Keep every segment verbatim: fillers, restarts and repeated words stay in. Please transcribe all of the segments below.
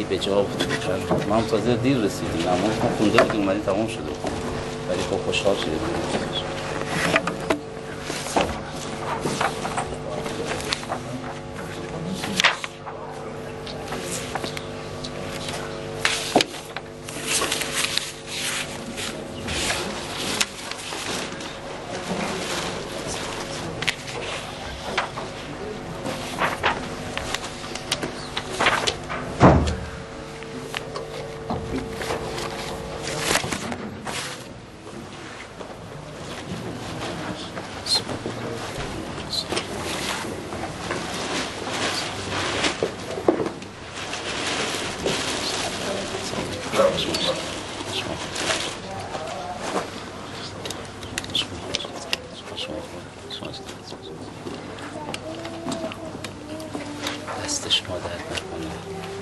به جا بود. من تازه دیر رسیدیم، اما ما خونده بودیم اومدیم تمام شده بود، ولی خب خوشحال شدیم. دست شما درد نکنه.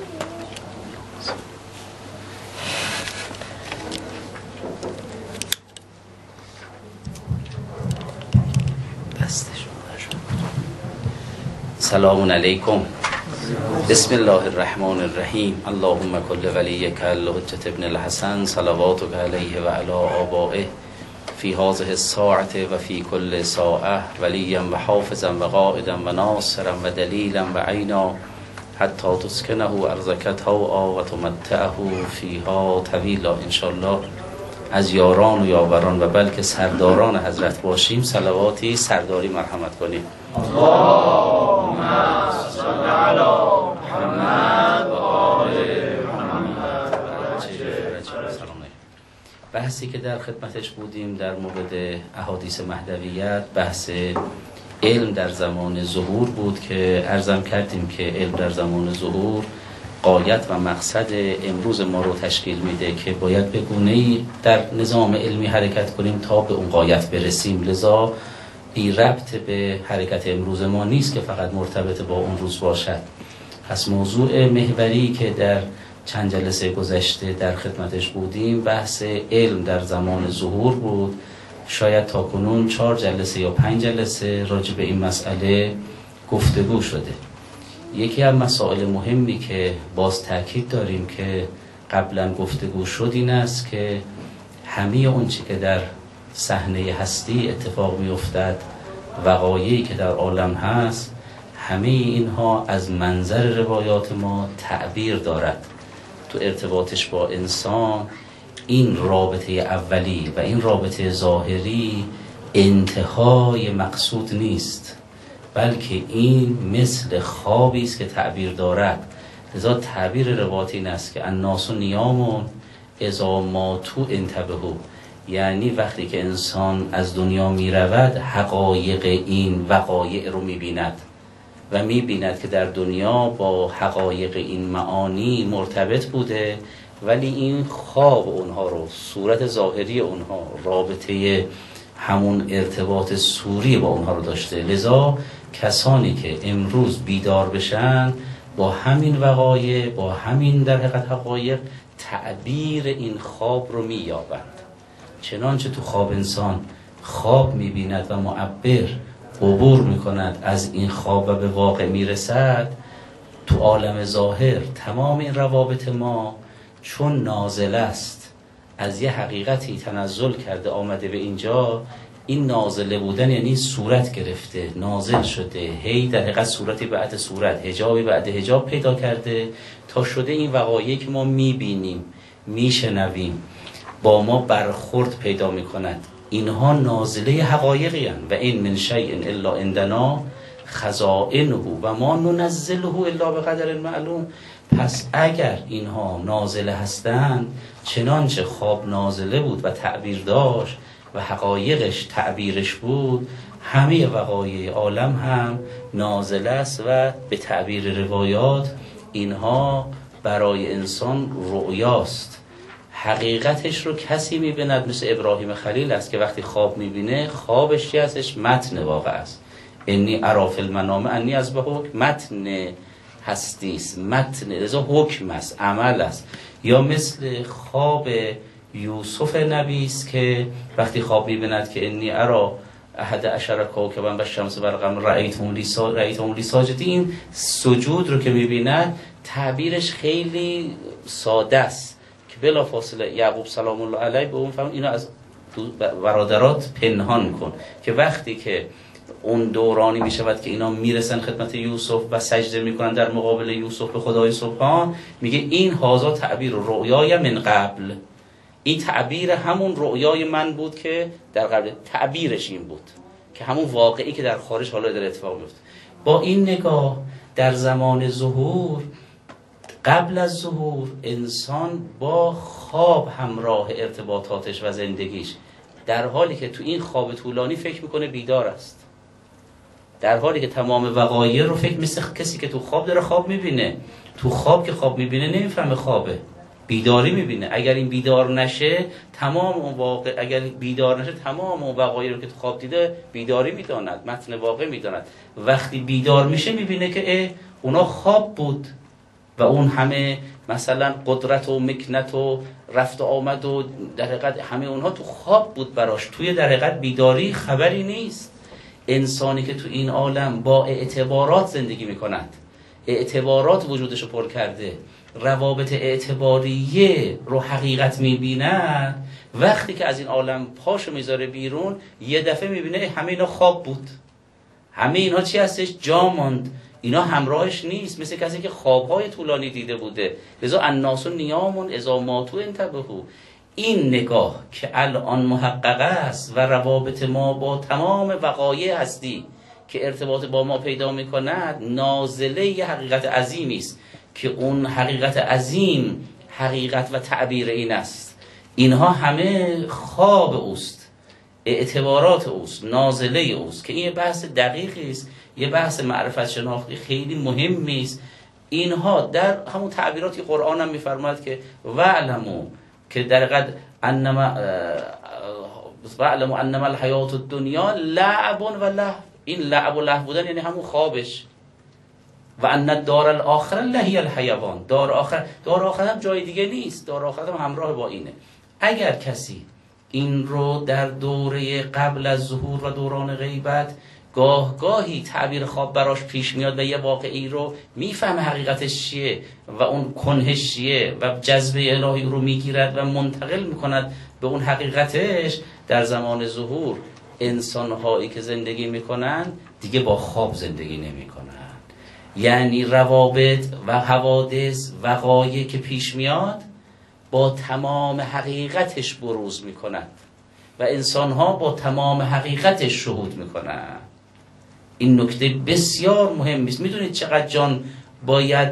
دست شما درد نکنه. سلام علیکم. بسم الله الرحمن الرحیم. اللهم کل ولیک الحجة ابن الحسن صلواتک علیه و علی آبائه فی هذه الساعة و فی کل ساعة ولیا و حافظا و قائدا و ناصرا و دلیلا و عینا حتی تسکنه ارضک طوعا و تمتعه فیها طویلا. انشاءالله از یاران و یاوران و بلکه سرداران حضرت باشیم. صلواتی سرداری مرحمت کنیم. اللهم صل علی محمد و آل محمد. بحثی که در خدمتش بودیم در مورد احادیث مهدویت بحث علم در زمان ظهور بود که عرضم کردیم که علم در زمان ظهور غایت و مقصد امروز ما رو تشکیل میده که باید به گونه‌ای در نظام علمی حرکت کنیم تا به اون غایت برسیم. لذا بی ربط به حرکت امروز ما نیست که فقط مرتبط با اون روز باشد. پس موضوع محوری که در چند جلسه گذشته در خدمتش بودیم بحث علم در زمان ظهور بود. شاید تا کنون چهار جلسه یا پنج جلسه راجع به این مسئله گفتگو شده. یکی از مسائل مهمی که باز تاکید داریم که قبلا گفتگو شد این است که همه اون چی که در صحنه هستی اتفاق می افتد، وقایعی که در عالم هست، همه اینها از منظر روایات ما تعبیر دارد. تو ارتباطش با انسان این رابطه اولی و این رابطه ظاهری انتهای مقصود نیست، بلکه این مثل خوابی است که تعبیر دارد. لذا تعبیر روایتی این است که الناس نیامون اذا ماتوا انتبهوا، یعنی وقتی که انسان از دنیا می رود حقایق این وقایع رو می بیند و می بیند که در دنیا با حقایق این معانی مرتبط بوده، ولی این خواب اونها رو، صورت ظاهری اونها، رابطه همون ارتباط صوری با اونها رو داشته. لذا کسانی که امروز بیدار بشن با همین وقایع، با همین در حقیقت حقایق، تعبیر این خواب رو می یابند. چنانچه تو خواب انسان خواب می بیند و معبر عبور می کند از این خواب و به واقع می رسد، تو عالم ظاهر تمام این روابط ما چون نازل است، از یه حقیقتی تنزل کرده آمده به اینجا، این نازله بودن یعنی صورت گرفته، نازل شده، هی در حقیقت صورتی بعد صورت، حجابی بعد حجاب پیدا کرده تا شده این وقایعی که ما میبینیم، میشنویم، با ما برخورد پیدا میکند. اینها نازله حقایقی هستند و این من شیء الا عندنا خزائنه و ما ننزله الا بقدر معلوم. پس اگر اینها نازله هستند، چنانچه خواب نازله بود و تعبیر داشت و حقایقش تعبیرش بود، همه وقایع عالم هم نازله است و به تعبیر روایات اینها برای انسان رؤیاست. حقیقتش رو کسی میبیند، مثل ابراهیم خلیل است که وقتی خواب میبینه خوابش چی هستش؟ متن واقع است. انی ارا فی المنام انی اذبحک، متن هستیست، متن لذا حکم است، عمل است. یا مثل خواب یوسف نبی است که وقتی خواب میبیند که انی ارا احد عشر کوکبا و الشمس والقمر رأیتهم لی سا... رأیتهم لی ساجدین، سجود رو که میبیند تعبیرش خیلی ساده است که بلافاصله یعقوب سلام الله علیه به اون فهم اینو از برادرات پنهان کن، که وقتی که اون دورانی می شود که اینا میرسن خدمت یوسف و سجده میکنن در مقابل یوسف به خدای سبحان، میگه این هازا تعبیر رؤیای من قبل، این تعبیر همون رؤیای من بود که در قبل، تعبیرش این بود که همون واقعی که در خارج حالا داره اتفاق میفته. با این نگاه در زمان ظهور، قبل از ظهور، انسان با خواب همراه ارتباطاتش و زندگیش، در حالی که تو این خواب طولانی فکر میکنه بیدار است، در حالی که تمام وقایع رو فکر مثل کسی که تو خواب داره خواب میبینه. تو خواب که خواب میبینه نمیفهمه خوابه، بیداری میبینه. اگر این بیدار نشه تمام اون واقع، اگر بیدار نشه تمام اون وقایع رو که تو خواب دیده بیداری میداند، متن واقع میداند. وقتی بیدار میشه میبینه که اه اونا خواب بود و اون همه مثلا قدرت و مکنت و رفت و آمد و در حقیقت همه اونها تو خواب بود براش، توی در حقیقت بیداری خبری نیست. انسانی که تو این عالم با اعتبارات زندگی میکند، اعتبارات وجودشو پر کرده، روابط اعتباریه رو حقیقت میبیند، وقتی که از این عالم پاشو میذاره بیرون یه دفعه میبینه همه اینا خواب بود، همه اینا چی هستش؟ جا ماند، اینا همراهش نیست، مثل کسی که خوابهای طولانی دیده بوده. لذا الناس نیامون اذا ماتوا انتبهوا. این نگاه که الان محقق است و روابط ما با تمام وقایع هستی که ارتباط با ما پیدا میکند، نازله ی حقیقت عظیمی است که اون حقیقت عظیم حقیقت و تعبیر این است. اینها همه خواب اوست، اعتبارات اوست، نازله اوست، که این بحث دقیقی است، یه بحث معرفت شناختی خیلی مهمی است. اینها در همون تعبیراتی قرآن هم میفرماید که وعلموا، که در قد انما وعلموا انما الحیات الدنیا لعب و لهو. این لعب و لهو بودن یعنی همون خوابش. و ان الدار الاخره لهی الحیوان، دار آخر، دار آخر هم جای دیگه نیست، دار آخر هم همراه با اینه. اگر کسی این رو در دوره قبل از ظهور و دوران غیبت گاه گاهی تعبیر خواب براش پیش میاد و یه واقعی رو میفهمه حقیقتش چیه و اون کنهش چیه و جذبه الهی رو میگیرد و منتقل میکند به اون حقیقتش، در زمان ظهور انسانهایی که زندگی میکنن دیگه با خواب زندگی نمیکنن. یعنی روابط و حوادث وقایع که پیش میاد با تمام حقیقتش بروز میکنند و انسانها با تمام حقیقتش شهود میکنند. این نکته بسیار مهم است. میدونید چقدر جان باید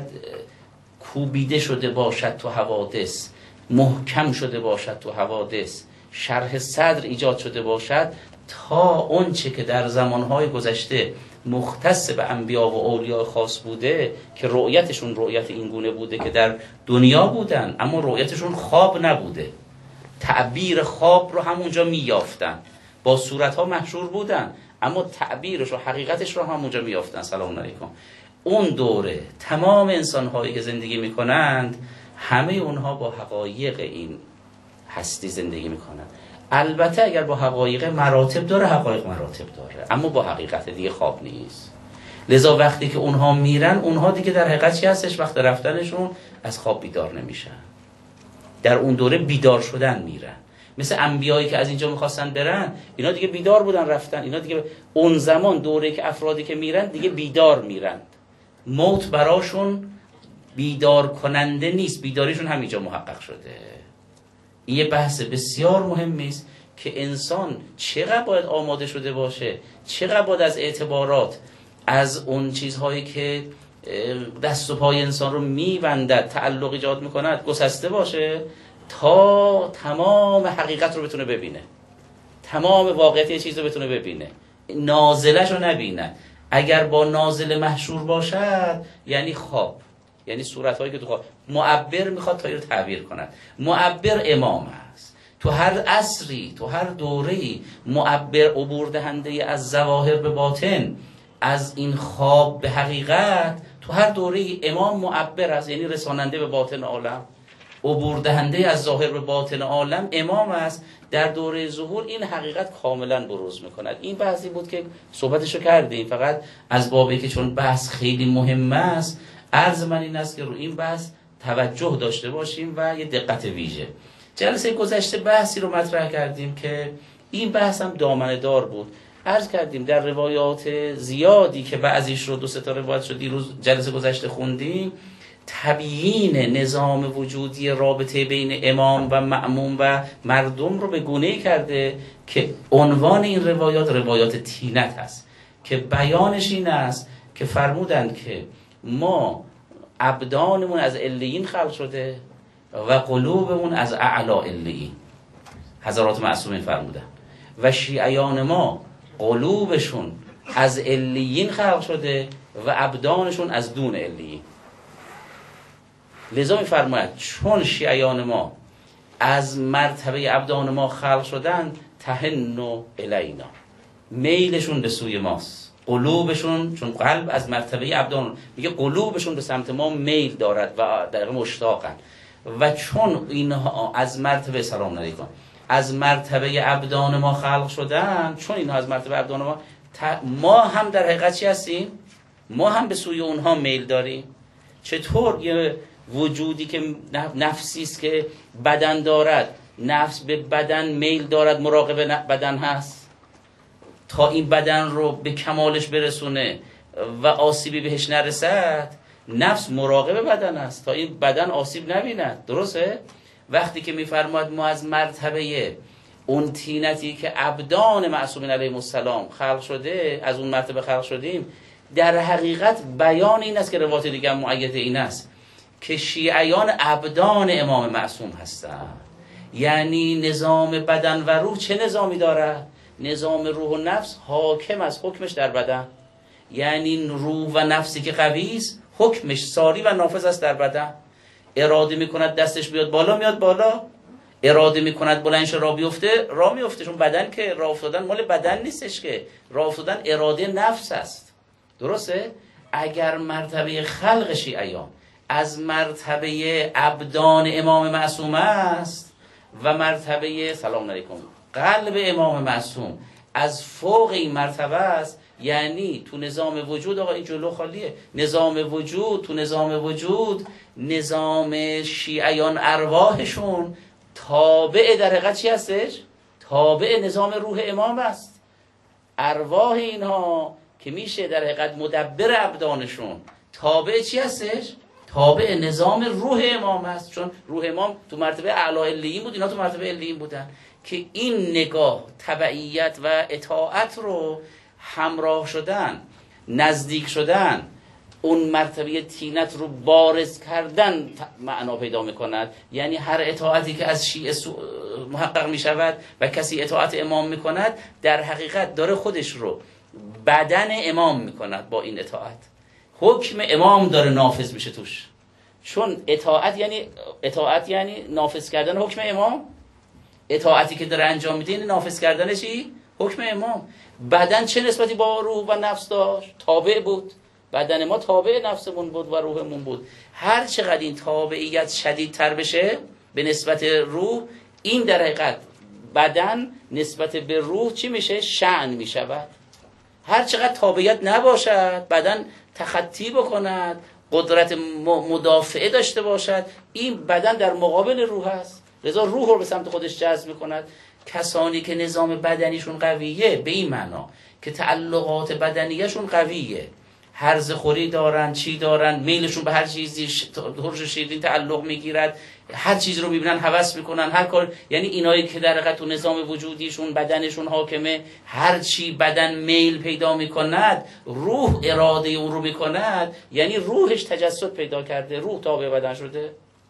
کوبیده شده باشد تو حوادث، محکم شده باشد تو حوادث، شرح صدر ایجاد شده باشد تا اون چه که در زمانهای گذشته مختص به انبیا و اولیاء خاص بوده که رؤیتشون رؤیت این گونه بوده که در دنیا بودن اما رؤیتشون خواب نبوده، تعبیر خواب رو همونجا میافتن، با صورتها محشور بودن اما تعبیرش و حقیقتش رو همونجا میافتن. سلام علیکم. اون دوره تمام انسان‌هایی که زندگی میکنند همه اونها با حقایق این هستی زندگی میکنند. البته اگر با حقایق مراتب داره، حقایق مراتب داره، اما با حقیقت دیگه خواب نیست. لذا وقتی که اونها میرن، اونها دیگه در حقیقت چی هستش؟ وقت رفتنشون از خواب بیدار نمیشن، در اون دوره بیدار شدن میرن. مثل انبیایی که از اینجا میخواستن برن، اینا دیگه بیدار بودن رفتن، اینا دیگه اون زمان دوره که افرادی که میرن دیگه بیدار میرن، موت براشون بیدار کننده نیست، بیداریشون همینجا محقق شده. این یه بحث بسیار مهمی است که انسان چقدر باید آماده شده باشه، چقدر باید از اعتبارات، از اون چیزهایی که دست و پای انسان رو میبندد، تعلق ایجاد میکند، گسسته باشه تا تمام حقیقت رو بتونه ببینه، تمام واقعیت یه چیز رو بتونه ببینه، نازلش رو نبینه. اگر با نازل محشور باشد یعنی خواب، یعنی صورتهایی که تو خواب. معبر میخواد تا این رو تعبیر کند. معبر امام است. تو هر عصری، تو هر دوره‌ای معبر عبور دهنده از ظواهر به باطن، از این خواب به حقیقت، تو هر دوره‌ای امام معبر است، یعنی رساننده به باطن عالم. عبور دهنده از ظاهر به باطن عالم امام است. در دوره ظهور این حقیقت کاملا بروز میکند. این بحثی بود که صحبتشو کردیم، فقط از بابی که چون بحث خیلی مهم است، عرض من این است که رو این بحث توجه داشته باشیم و یه دقت ویژه. جلسه گذشته بحثی رو مطرح کردیم که این بحث هم دامنه دار بود. عرض کردیم در روایات زیادی که بعضیش رو دو سه تا روایت شد دیروز جلسه گذشته خوندیم، تبیین نظام وجودی رابطه بین امام و مأموم و مردم رو به گونه‌ای کرده که عنوان این روایات روایات تینت هست، که بیانش این است که فرمودند که ما ابدانمون از علیین خلق شده و قلوبمون از اعلا علیین. حضرات معصومین فرمودن و شیعیان ما قلوبشون از علیین خلق شده و ابدانشون از دون علیین. لذا می‌فرماید چون شیعیان ما از مرتبه ابدان ما خلق شدن، تهنوا الینا، میلشون به سوی ماست. قلوبشون، چون قلب از مرتبه ابدان، میگه قلوبشون به سمت ما میل دارد و در مشتاقن. و چون اینها از مرتبه سلام علیکم از مرتبه ابدان ما خلق شدن، چون اینها از مرتبه ابدان ما ما هم در حقیقت چی هستیم؟ ما هم به سوی اونها میل داریم. چطور یه وجودی که نفسی است که بدن دارد، نفس به بدن میل دارد، مراقب بدن هست تا این بدن رو به کمالش برسونه و آسیبی بهش نرسد، نفس مراقب بدن است تا این بدن آسیب نبیند. درسته؟ وقتی که میفرماید ما از مرتبه اون تینتی که ابدان معصومین علیهم السلام خلق شده، از اون مرتبه خلق شدیم، در حقیقت بیان این است که روایت دیگه مؤید این است که شیعیان ابدان امام معصوم هستند. یعنی نظام بدن و روح چه نظامی دارد؟ نظام روح و نفس حاکم از حکمش در بدن. یعنی روح و نفسی که قوی است، حکمش ساری و نافذ است در بدن. اراده میکند دستش بیاد بالا، میاد بالا. اراده میکند بلندش را بیفته، را میفته. چون بدن که راه افتادن مال بدن نیستش، که راه افتادن اراده نفس است. درسته؟ اگر مرتبه خلق شیعیان از مرتبه ابدان امام معصوم است و مرتبه سلام علیکم قلب امام معصوم از فوق این مرتبه است، یعنی تو نظام وجود، آقا این جلو خالیه، نظام وجود، تو نظام وجود نظام شیعیان ارواحشون تابع در حقیقت چی هستش؟ تابع نظام روح امام است. ارواح اینها که میشه در حقیقت مدبر ابدانشون تابع چی هستش؟ تابع نظام روح امام است. چون روح امام تو مرتبه اعلی علیین بود، اینا تو مرتبه علیین بودن. که این نگاه تبعیت و اطاعت رو همراه شدن، نزدیک شدن، اون مرتبه تینت رو بارز کردن معنا پیدا میکند. یعنی هر اطاعتی که از شیعه محقق میشود و کسی اطاعت امام میکند، در حقیقت داره خودش رو بدن امام میکند. با این اطاعت حکم امام داره نافذ میشه توش. چون اطاعت یعنی اطاعت یعنی نافذ کردن حکم امام. اطاعتی که داره انجام میده یعنی نافذ کردن چی؟ حکم امام. بدن چه نسبتی با روح و نفس داشت؟ تابع بود. بدن ما تابع نفسمون بود و روحمون بود. هر چقدر این تابعیت شدیدتر بشه به نسبت روح، این در حقیقت بدن نسبت به روح چی میشه؟ شأن میشود. هر چقدر تابعیت نباشد، بدن تخطی بکند، قدرت مدافعه داشته باشد، این بدن در مقابل روح است. لذا روح رو به سمت خودش جذب میکند. کسانی که نظام بدنیشون قویه، به این معنا که تعلقات بدنیشون قویه، هرز خوری دارن، چی دارن، میلشون به هر چیزی ترش شیرین تعلق میگیرد، هر چیز رو میبینن هوس میکنن، هر کار. یعنی اینایی که در حقیقت تو نظام وجودیشون بدنشون حاکمه، هر چی بدن میل پیدا میکند، روح اراده اون رو میکند. یعنی روحش تجسد پیدا کرده، روح تابع بدن شده،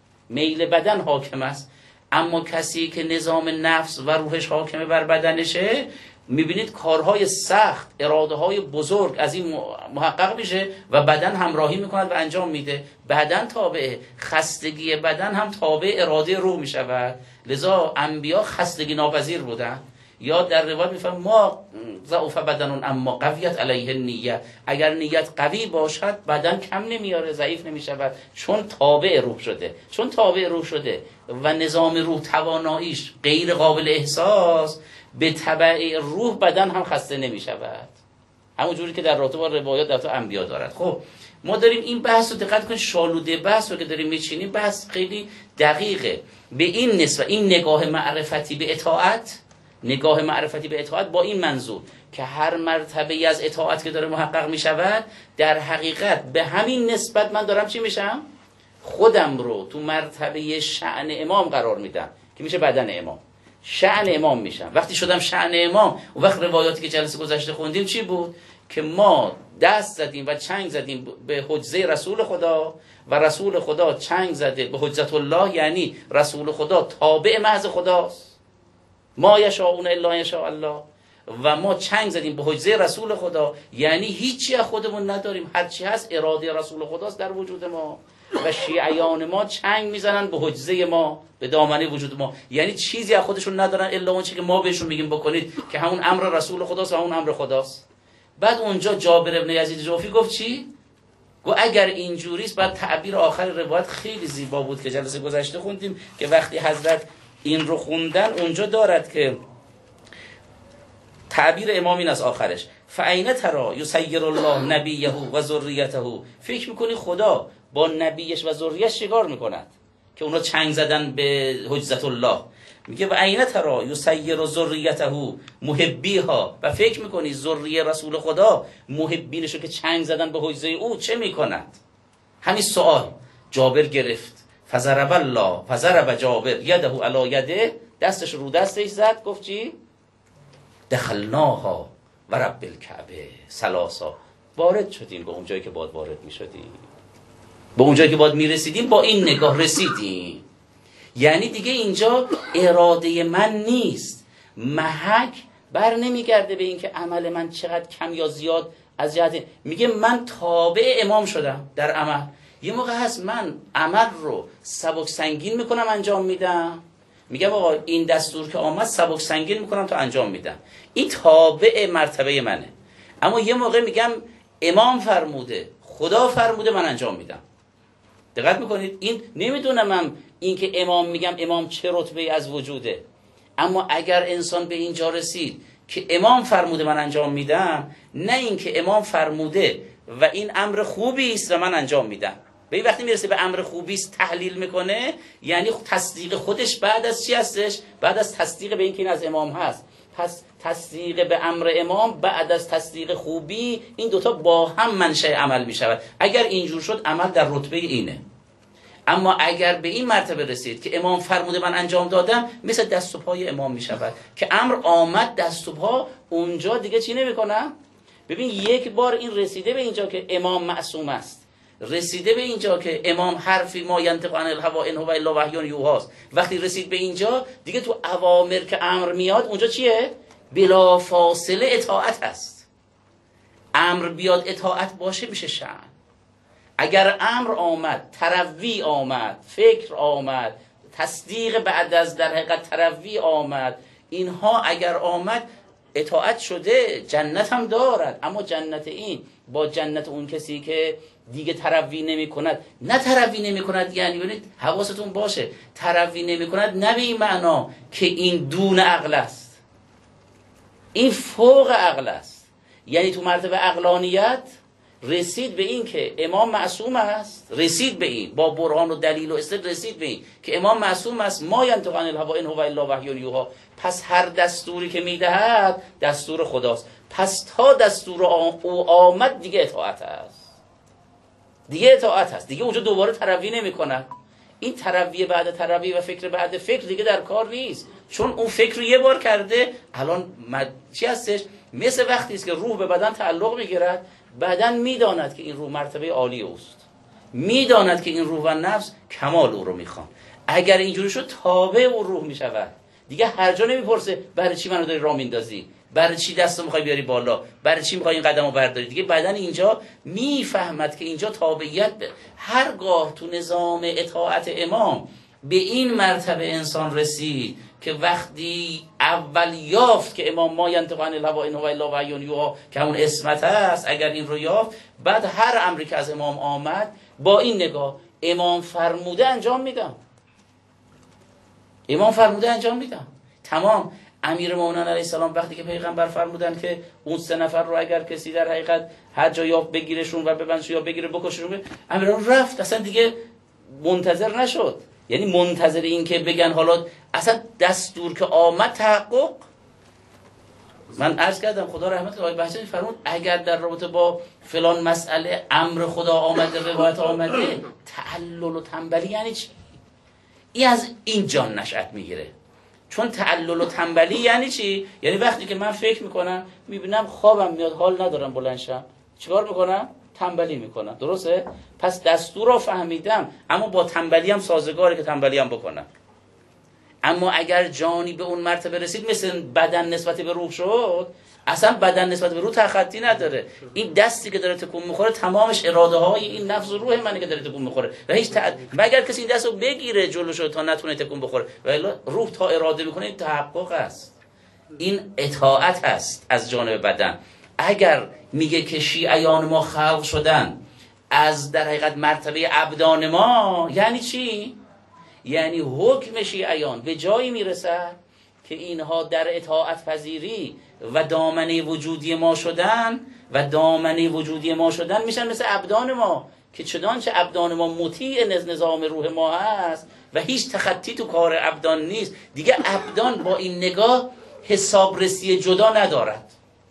میل بدن حاکم است. اما کسی که نظام نفس و روحش حاکمه بر بدنشه، میبینید کارهای سخت، اراده های بزرگ از این محقق میشه و بدن همراهی میکند و انجام میده. بدن تابعه، خستگی بدن هم تابع اراده روح میشود. لذا انبیا خستگی ناپذیر بودن. یا در روایت میفهم ما ضعف بدن اما قویت علیه نیه، اگر نیت قوی باشد بدن کم نمیاره، ضعیف نمیشود، چون تابع روح شده. چون تابع روح شده و نظام روح تواناییش غیر قابل احساس، به تبع روح بدن هم خسته نمیشود، همون جوری که در رابطه با روایات در تو انبیا دارد. خب ما داریم این بحث رو دقت کنید، شالوده بحث رو که داریم میچینیم، بحث خیلی دقیقه. به این نسبت این نگاه معرفتی به اطاعت، نگاه معرفتی به اطاعت با این منظور که هر مرتبه از اطاعت که داره محقق میشود، در حقیقت به همین نسبت من دارم چی میشم؟ خودم رو تو مرتبه شأن امام قرار میدم که میشه بدن امام، شأن امام میشم. وقتی شدم شأن امام، و وقت روایاتی که جلسه گذشته خوندیم چی بود؟ که ما دست زدیم و چنگ زدیم به حجزه رسول خدا و رسول خدا چنگ زده به حجت الله، یعنی رسول خدا تابع محض خداست، ما یشاءون الا یشاء الله، و ما چنگ زدیم به حجزه رسول خدا، یعنی هیچی از خودمون نداریم، هرچی هست اراده رسول خداست در وجود ما، و شیعیان ما چنگ میزنن به حجزه ما، به دامنه وجود ما، یعنی چیزی از خودشون ندارن الا اون چیزی که ما بهشون میگیم بکنید، که همون امر رسول خداست و همون امر خداست. بعد اونجا جابر ابن یزید جوفی گفت چی؟ گفت اگر اینجوریست، بعد تعبیر آخر روایت خیلی زیبا بود که جلسه گذشته خوندیم، که وقتی حضرت این رو خوندن اونجا دارد که تعبیر امام این از آخرش، فعینه ترا یسیر الله نبیه و ذریته، فکر میکنی خدا با نبیش و ذریه‌اش چیکار میکند که اونا چنگ زدن به حجت الله؟ میگه و عینه ترا یسیر ذریته محبیها، و فکر میکنی ذریه رسول خدا محبینشو که چنگ زدن به حجزه او چه میکنند؟ همین سوال جابر گرفت، فضرب الله فضرب جابر یده علی یده، دستش رو دستش زد، گفت چی؟ دخلناها و رب الکعبه ثلاثا، وارد شدیم به اون جایی که باید وارد میشدیم، به اون جایی که باید میرسیدیم، با این نگاه رسیدیم. یعنی دیگه اینجا اراده من نیست، محک بر نمیگرده به این که عمل من چقدر کم یا زیاد از جهت، میگه من تابع امام شدم در عمل. یه موقع هست من عمل رو سبک سنگین میکنم انجام میدم، میگم آقا این دستور که آمد سبک سنگین میکنم تا انجام میدم، این تابع مرتبه منه. اما یه موقع میگم امام فرموده، خدا فرموده، من انجام میدم. دقت میکنید؟ این نمیدونم من این که امام میگم امام چه رتبه از وجوده، اما اگر انسان به اینجا رسید که امام فرموده من انجام میدم، نه این که امام فرموده و این امر خوبی است و من انجام میدم. به این وقتی میرسه به امر خوبی است تحلیل میکنه، یعنی تصدیق خودش بعد از چی هستش؟ بعد از تصدیق به این که این از امام هست. پس تصدیق به امر امام بعد از تصدیق خوبی، این دوتا با هم منشأ عمل میشود. اگر اینجور شد عمل در رتبه اینه. اما اگر به این مرتبه رسید که امام فرموده من انجام دادم، مثل دست و پای امام میشود که امر آمد دست و پا، اونجا دیگه چی نمیکنم؟ ببین یک بار این رسیده به اینجا که امام معصوم است، رسیده به اینجا که امام حرفی ما ینطق عن الهوی ان هو الا وحی یوحی، وقتی رسید به اینجا دیگه تو اوامر که امر میاد اونجا چیه؟ بلا فاصله اطاعت هست. امر بیاد اطاعت باشه میشه شأن. اگر امر آمد، تروی آمد، فکر آمد، تصدیق بعد از در حقیقت تروی آمد، اینها اگر آمد اطاعت شده، جنت هم دارد. اما جنت این با جنت اون کسی که دیگه تروی نمی کند، نه تروی نمی کند یعنی ببینید حواستون باشه، تروی نمی کند نه به این معنا که این دون عقل است، این فوق عقل است. یعنی تو مرتبه عقلانیت رسید به این که امام معصوم است، رسید به این با برهان و دلیل و استدلال، رسید به این که امام معصوم است، ما ینطق عن الهوی ان هو الا وحی یوحی. پس هر دستوری که میدهد دستور خداست. پس تا دستور او آمد دیگه اطاعت است، دیگه اطاعت است، دیگه اونجا دوباره تروی نمی کند. این تروی بعد تروی و فکر بعد فکر دیگه در کار نیست، چون اون فکر رو یه بار کرده. الان مد... چی هستش؟ مثل وقتی است که روح به بدن تعلق میگیرد، بدن میداند که این روح مرتبه عالی اوست، میداند که این روح و نفس کمال او رو میخوان. اگر اینجوری شد تابع او روح میشود، دیگه هر جا نمیپرسه برای چی منو داری راه میندازی، برای چی دستو میخوای بیاری بالا، برای چی میخوای این قدمو برداری. دیگه بدن اینجا میفهمد که اینجا تابعیت به هرگاه تو نظام اطاعت امام به این مرتبه انسان رسید که وقتی اول یافت که امام ما ینطق عن الهوی ان هو الا وحی یوحی که همون اسمت هست، اگر این رو یافت، بعد هر امری که از امام آمد با این نگاه امام فرموده انجام میدم، امام فرموده انجام میدم. تمام. امیرالمومنین علیه السلام وقتی که پیغمبر فرمودن که اون سه نفر رو اگر کسی در حقیقت هر جا یا بگیرشون و ببندشون یا بگیره بکششون، امیرالمومنین رفت، اصلا دیگه منتظر نشد. یعنی منتظر این که بگن حالا اصلا دستور که آمد تحقق. من عرض کردم خدا رحمت آقای بهجتی فرمود اگر در رابطه با فلان مسئله امر خدا آمده، روایت آمده، تعلل و تنبلی یعنی چی؟ این از این جان نشأت میگیره. چون تعلل و تنبلی یعنی چی؟ یعنی وقتی که من فکر میکنم میبینم خوابم میاد، حال ندارم بلند شم، چیکار میکنم؟ تنبلی میکنم. درسته؟ پس دستور رو فهمیدم، اما با تنبلی هم سازگاره که تنبلی هم بکنم. اما اگر جانی به اون مرتبه رسید مثل بدن نسبت به روح شد، اصلا بدن نسبت به روح تخطی نداره. این دستی که داره تکون میخوره تمامش اراده های این نفس و روح منه که داره تکون میخوره و هیچ تعد... مگر کسی این دستو بگیره جلوشو تا نتونه تکون بخوره، ولی روح تا اراده میکنه این تحقق است، این اطاعت است از جانب بدن. اگر میگه که شیعیان ما خلق شدن از در حقیقت مرتبه ابدان ما، یعنی چی؟ یعنی حکم شیعیان به جایی میرسد که اینها در اطاعت پذیری و دامنه وجودی ما شدن و دامنه وجودی ما شدن میشن مثل ابدان ما که چنانچه ابدان ما مطیع نظام روح ما هست و هیچ تخطی تو کار ابدان نیست، دیگه ابدان با این نگاه حسابرسی جدا ندارد.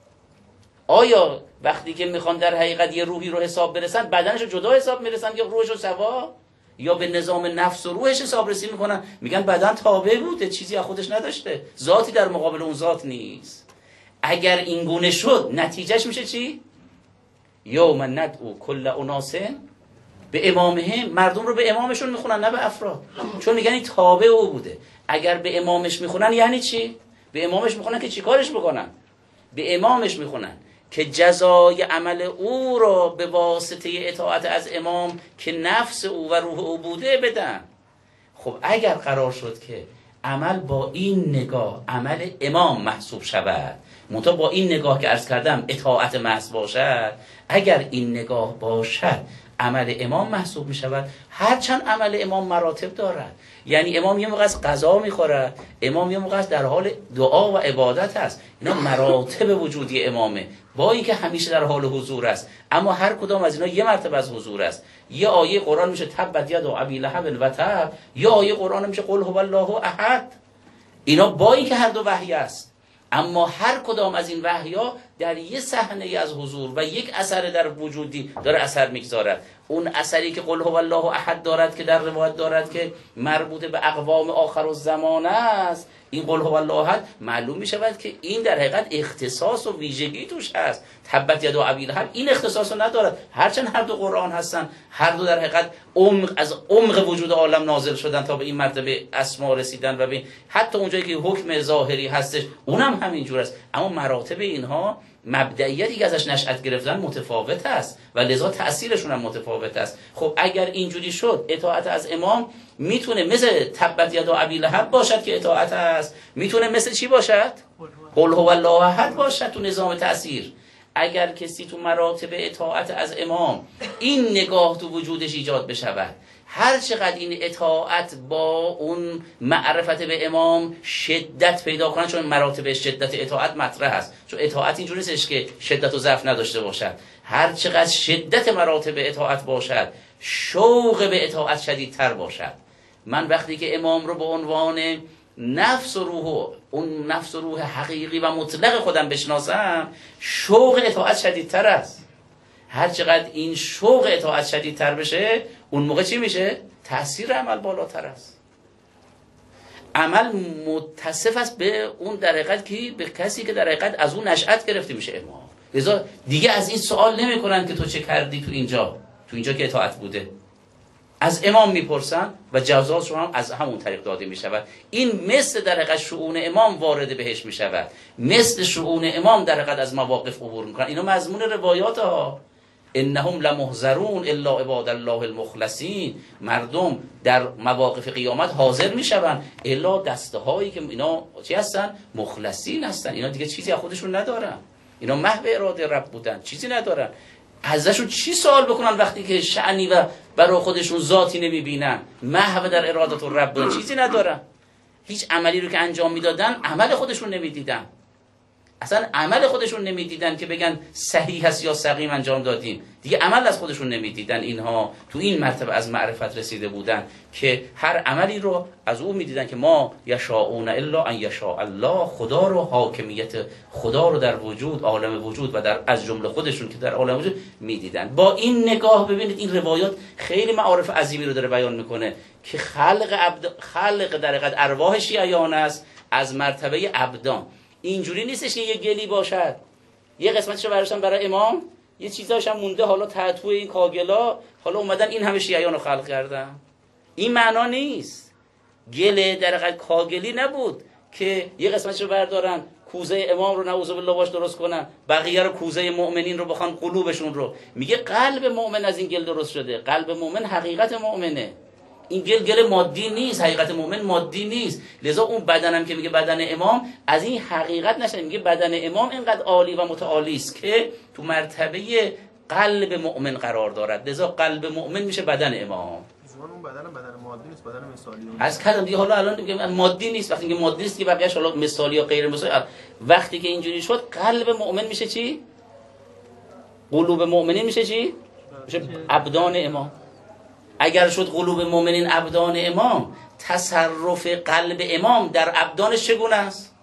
آیا وقتی که میخوان در حقیقت یه روحی رو حساب برسن بدنش رو جدا حساب میرسن یا روحش رو سوا، یا به نظام نفس و روحش حسابرسی میکنن؟ میگن بدن تابع بوده، چیزی از خودش نداشته، ذاتی در مقابل اون ذات نیست. اگر این گونه شد نتیجهش میشه چی؟ یوم ندعو کل اناس به امامهم، مردم رو به امامشون میخونن نه به افراد، چون میگن این تابع او بوده. اگر به امامش میخونن یعنی چی؟ به امامش میخونن که چیکارش بکنن؟ به امامش میخونن که جزای عمل او را به واسطه اطاعت از امام که نفس او و روح او بوده بدن. خب اگر قرار شد که عمل با این نگاه عمل امام محسوب شود، منتها با این نگاه که عرض کردم اطاعت محض باشد، اگر این نگاه باشد عمل امام محسوب می شود. هرچند عمل امام مراتب دارد، یعنی امام یه موقع از غذا میخورد، امام یه موقع در حال دعا و عبادت است، اینا مراتب وجودی امامه، با اینکه همیشه در حال حضور است، اما هر کدام از اینا یه مرتبه از حضور است. یه آیه قرآن میشه تبت ید ابی لهب و تب، یه آیه قرآن میشه قل هو الله احد. اینا با اینکه هر دو وحی است، اما هر کدام از این وحی‌ها در یک صحنه از حضور و یک اثر در وجودی داره اثر میگذارد. اون اثری که قل هو الله احد دارد که در روایت دارد که مربوط به اقوام آخر الزمان است، این قل هو الله احد معلوم می شود که این در حقیقت اختصاص و ویژگی توش هست. تبت ید ابی لهب این اختصاص رو ندارد، هرچند هر دو قرآن هستن، هر دو در حقیقت عمق از عمق وجود عالم نازل شدن تا به این مرتبه اسما رسیدن و به حتی اونجایی که حکم ظاهری هستش اونم همینجور است، اما مراتب اینها مبدئیاتی که ازش نشأت گرفتن متفاوت است و لذا تأثیرشون هم متفاوت است. خب اگر اینجوری شد اطاعت از امام میتونه مثل تبت ید ابی لهب باشد که اطاعت است، میتونه مثل چی باشد؟ قل هو الله احد باشد تو نظام تأثیر. اگر کسی تو مراتب اطاعت از امام این نگاه تو وجودش ایجاد بشود، هر چقدر این اطاعت با اون معرفت به امام شدت پیدا کنن، چون مراتب شدت اطاعت مطرح است، چون اطاعت اینجوری نیستش که شدت و ضعف نداشته باشد، هر چقدر شدت مراتب اطاعت باشد شوق به اطاعت شدیدتر باشد. من وقتی که امام رو به عنوان نفس و روح، اون نفس و روح حقیقی و مطلق خودم بشناسم، شوق اطاعت شدیدتر است. هر چقدر این شوق اطاعت شدیدتر بشه، اون موقع چی میشه؟ تأثیر عمل بالاتر است. عمل متصف است به اون در حقیقت که به کسی که در حقیقت از اون نشأت گرفته میشه امام. لذا دیگه از این سوال نمیکنن که تو چه کردی تو اینجا، تو اینجا که اطاعت بوده. از امام میپرسن و جزاشون هم از همون طریق داده میشود. این مثل در حقیقت شؤون امام وارد بهش میشود، مثل شؤون امام در حقیقت از مواقف عبور میکنن. اینا مضمون روایات ها. انهم لمحضرون الا عباد الله المخلصین. مردم در مواقف قیامت حاضر میشون الا دسته هایی که اینا چی هستن؟ مخلصین هستن. اینا دیگه چیزی از خودشون ندارن، اینا محو اراده رب بودن، چیزی ندارن. ازشون چی سوال بکنن وقتی که شأنی و برای خودشون ذاتی نمیبینن، محو در ارادت رب بودن، چیزی ندارن. هیچ عملی رو که انجام میدادن عمل خودشون نمیدیدن، اصلا عمل خودشون نمیدیدن که بگن صحیح هست یا سقیم انجام دادیم. دیگه عمل از خودشون نمیدیدن. اینها تو این مرتبه از معرفت رسیده بودن که هر عملی رو از او میدیدن که ما یشاءون الا ان یشاء الله. خدا رو، حاکمیت خدا رو در وجود، عالم وجود و در از جمله خودشون که در عالم وجود میدیدن. با این نگاه ببینید این روایات خیلی معارف عظیمی رو داره بیان میکنه که خلق عبد، خلق در حقیقت ارواح شیعیان است از مرتبه عبدان. اینجوری نیستش که یه گلی باشد یه قسمتشو برداشتن برای امام، یه چیزاش هم مونده حالا تحتوی این کاگلا، حالا اومدن این همه شیعیان رو خلق کردن. این معنا نیست. گله در حقیقت کاگلی نبود که یه قسمتشو بردارن کوزه امام رو نعوذ بالله باش درست کنن، بقیه رو کوزه مؤمنین رو بخوان قلوبشون رو. میگه قلب مؤمن از این گل درست شده. قلب مؤمن حقیقت مؤمنه. این گل گل مادی نیست، حقیقت مؤمن مادی نیست. لذا اون بدنم که میگه بدن امام از این حقیقت نشه. میگه بدن امام اینقدر عالی و متعالی است که تو مرتبه قلب مؤمن قرار دارد. لذا قلب مؤمن میشه بدن امام. اون بدن بدن مادی نیست، بدن مثالی. از کردم دیگه حالا الان میگه مادی نیست. وقتی که مادی نیست که بقیه‌اش حالا مثالی یا غیر مثالی. وقتی که اینجوری شد قلب مؤمن میشه چی؟ قلوب مؤمنین میشه چی؟ میشه ابدان امام. اگر شد قلوب مؤمنین ابدان امام، تصرف قلب امام در ابدانش چگونه است؟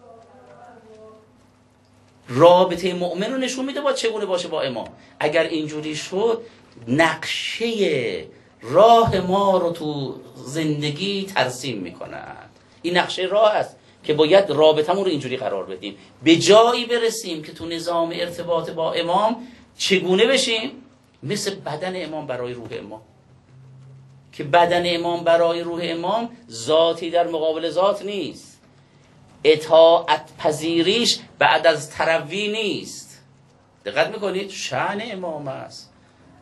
رابطه مؤمن رو نشون میده با چگونه باشه با امام. اگر اینجوری شد نقشه راه ما رو تو زندگی ترسیم میکند. این نقشه راه است که باید رابطمون رو اینجوری قرار بدیم، به جایی برسیم که تو نظام ارتباط با امام چگونه بشیم؟ مثل بدن امام برای روح امام، که بدن امام برای روح امام ذاتی در مقابل ذات نیست، اطاعت پذیریش بعد از تروی نیست. دقت میکنید؟ شأن امام است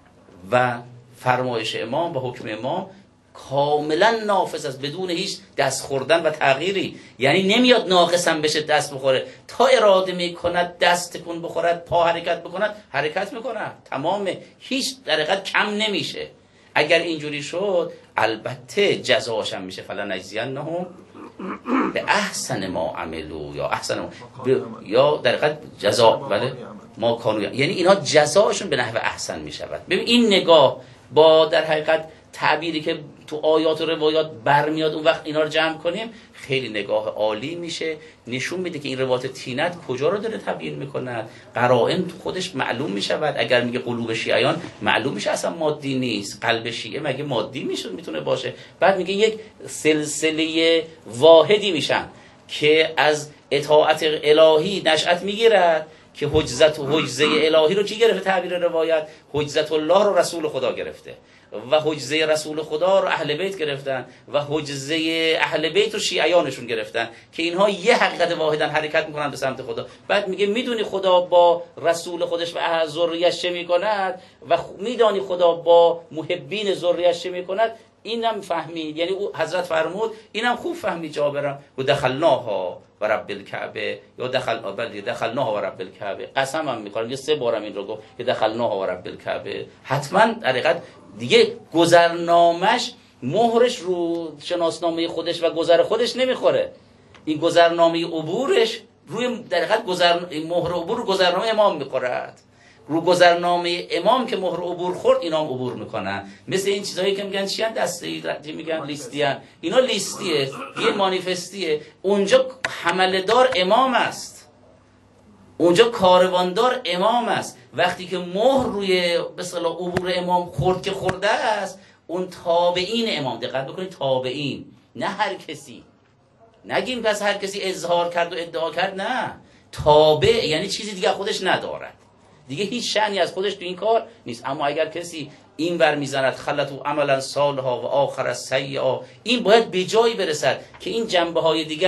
و فرمایش امام و حکم امام کاملا نافذ است بدون هیچ دست خوردن و تغییری. یعنی نمیاد ناقصم بشه دست بخوره، تا اراده میکند دست تکون بخورد، پا حرکت بکند حرکت میکند، تمام، هیچ در حقیقت کم نمیشه. اگر اینجوری شد البته جزاش هم میشه فلا نجزینهم به احسن ما عملو یا احسن ما ب... یا در حقیقت جزا بله ما کانو، یعنی اینها جزاشون به نحو احسن میشود. ببین این نگاه با در حقیقت تعبیری که تو آیات و روایات برمیاد اون وقت اینا رو جمع کنیم خیلی نگاه عالی میشه، نشون میده که این روایت تینت کجا رو داره تبیین میکند. قرائن تو خودش معلوم میشود. اگر میگه قلوب شیعیان، معلوم میشه اصلا مادی نیست. قلب شیعه مگه مادی میشه میتونه باشه؟ بعد میگه یک سلسله واحدی میشن که از اطاعت الهی نشأت میگیرد که حجزت و حجزه الهی رو چی گرفته؟ تعبیر روایت حجزت الله رو رسول خدا گرفته و حجزه رسول خدا رو اهل بیت گرفتن و حجزه اهل بیت رو شیعیانشون گرفتن که اینها یه حقیقت واحدن حرکت میکنن به سمت خدا. بعد میگه میدونی خدا با رسول خودش و اهل ذریه‌اش چه میکند و میدانی خدا با محبین ذریه‌اش چه میکند. اینم فهمید، یعنی او حضرت فرمود اینم خوب فهمید جابرم و دخلناها و رب الکعبه یا دخل بل دخلناها و رب الکعبه. قسمم میخورم یه سه بارم این رو گفت که دخلناها و رب الکعبه. حتما در حقیقت دیگه گذرنامش مهرش رو شناسنامه خودش و گذر خودش نمیخوره. این گذرنامه عبورش روی در حقیقت گذر مهر عبور گذرنامه امام میخورد. رو گذرنامه امام که مهر عبور خورد اینا هم عبور میکنن. مثل این چیزایی که میگن چیان دستی میگن لیستیان، اینا لیستیه، یه مانیفستیه. اونجا حملدار امام است، اونجا کارواندار امام است. وقتی که مهر روی به اصطلاح عبور امام خورد که خورده است، اون تابعین امام، دقت بکنید تابعین، نه هر کسی. نگیم پس هر کسی اظهار کرد و ادعا کرد، نه، تابع یعنی چیزی دیگه خودش ندارد، دیگه هیچ شأنی از خودش تو این کار نیست. اما اگر کسی این ور میزند خلطو عملا صالحا و آخر سیئا، این باید به جایی برسد که این جنبه های دیگهش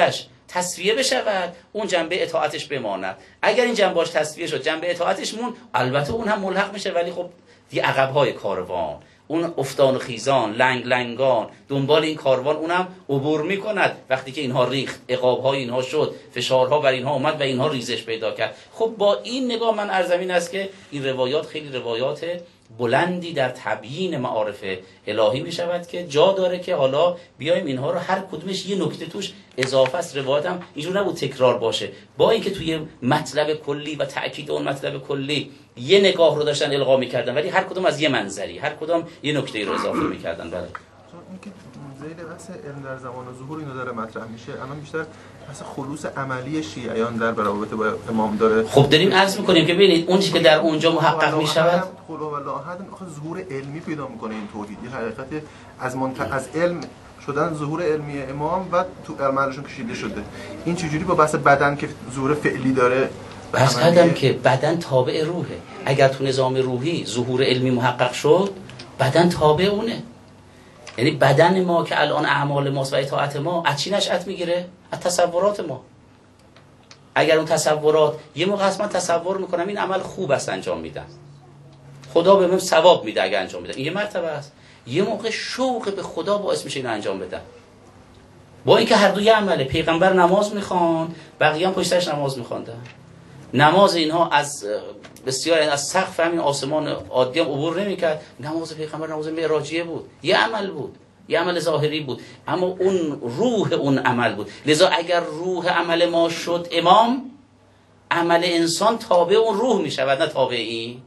تصفیه بشود، اون جنبه اطاعتش بماند. اگر این جنبه‌اش تصفیه شد، جنبه اطاعتش مون، البته اون هم ملحق میشه، ولی خب دی عقب‌های کاروان، اون افتان و خیزان، لنگ لنگان دنبال این کاروان اونم عبور میکند. وقتی که اینها ریخت، عقاب‌های اینها شد، فشارها بر اینها اومد و اینها ریزش پیدا کرد. خب با این نگاه من ارزم این است که این روایات خیلی روایات بلندی در تبیین معارف الهی می شود که جا داره که حالا بیایم اینها رو هر کدومش یه نکته توش اضافه است. روایت هم اینجور نبود تکرار باشه، با اینکه توی مطلب کلی و تأکید اون مطلب کلی یه نگاه رو داشتن القا می‌کردن، ولی هر کدوم از یه منظری، هر کدوم یه نکته رو اضافه می‌کردن. بله اینکه ذیل بحث علم در زمان ظهور اینو داره مطرح میشه، الان بیشتر بحث خلوص عملی شیعیان در برابر با امام داره. خب داریم عرض می‌کنیم که ببینید اون چیزی که در اونجا محقق می‌شود خلو و لاحد ظهور علمی پیدا می‌کنه. این توحید یه حقیقت از منت... از علم شدن، ظهور علمی امام و تو عملشون کشیده شده. این چجوری با بحث بدن که ظهور فعلی داره؟ بس کردم که بدن تابع روحه. اگر تو نظام روحی ظهور علمی محقق شد، بدن تابع اونه. یعنی بدن ما که الان اعمال ماست و اطاعت ما از چی نشأت میگیره؟ از تصورات ما. اگر اون تصورات یه موقع اصلا تصور میکنم این عمل خوب است انجام میدم، خدا به من ثواب میده اگر انجام میدم، این یه مرتبه است. یه موقع شوق به خدا باعث میشه اینو انجام بدم، با اینکه هر دو یه عمله. پیغمبر نماز میخوان، بقیه هم پشتش نماز میخواندن. نماز اینها از بسیار از سقف همین آسمان عادی هم عبور نمیکرد. نماز پیغمبر نماز معراجیه بود، یه عمل بود، یه عمل ظاهری بود، اما اون روح اون عمل بود. لذا اگر روح عمل ما شد امام، عمل انسان تابع اون روح میشود، نه تابع این.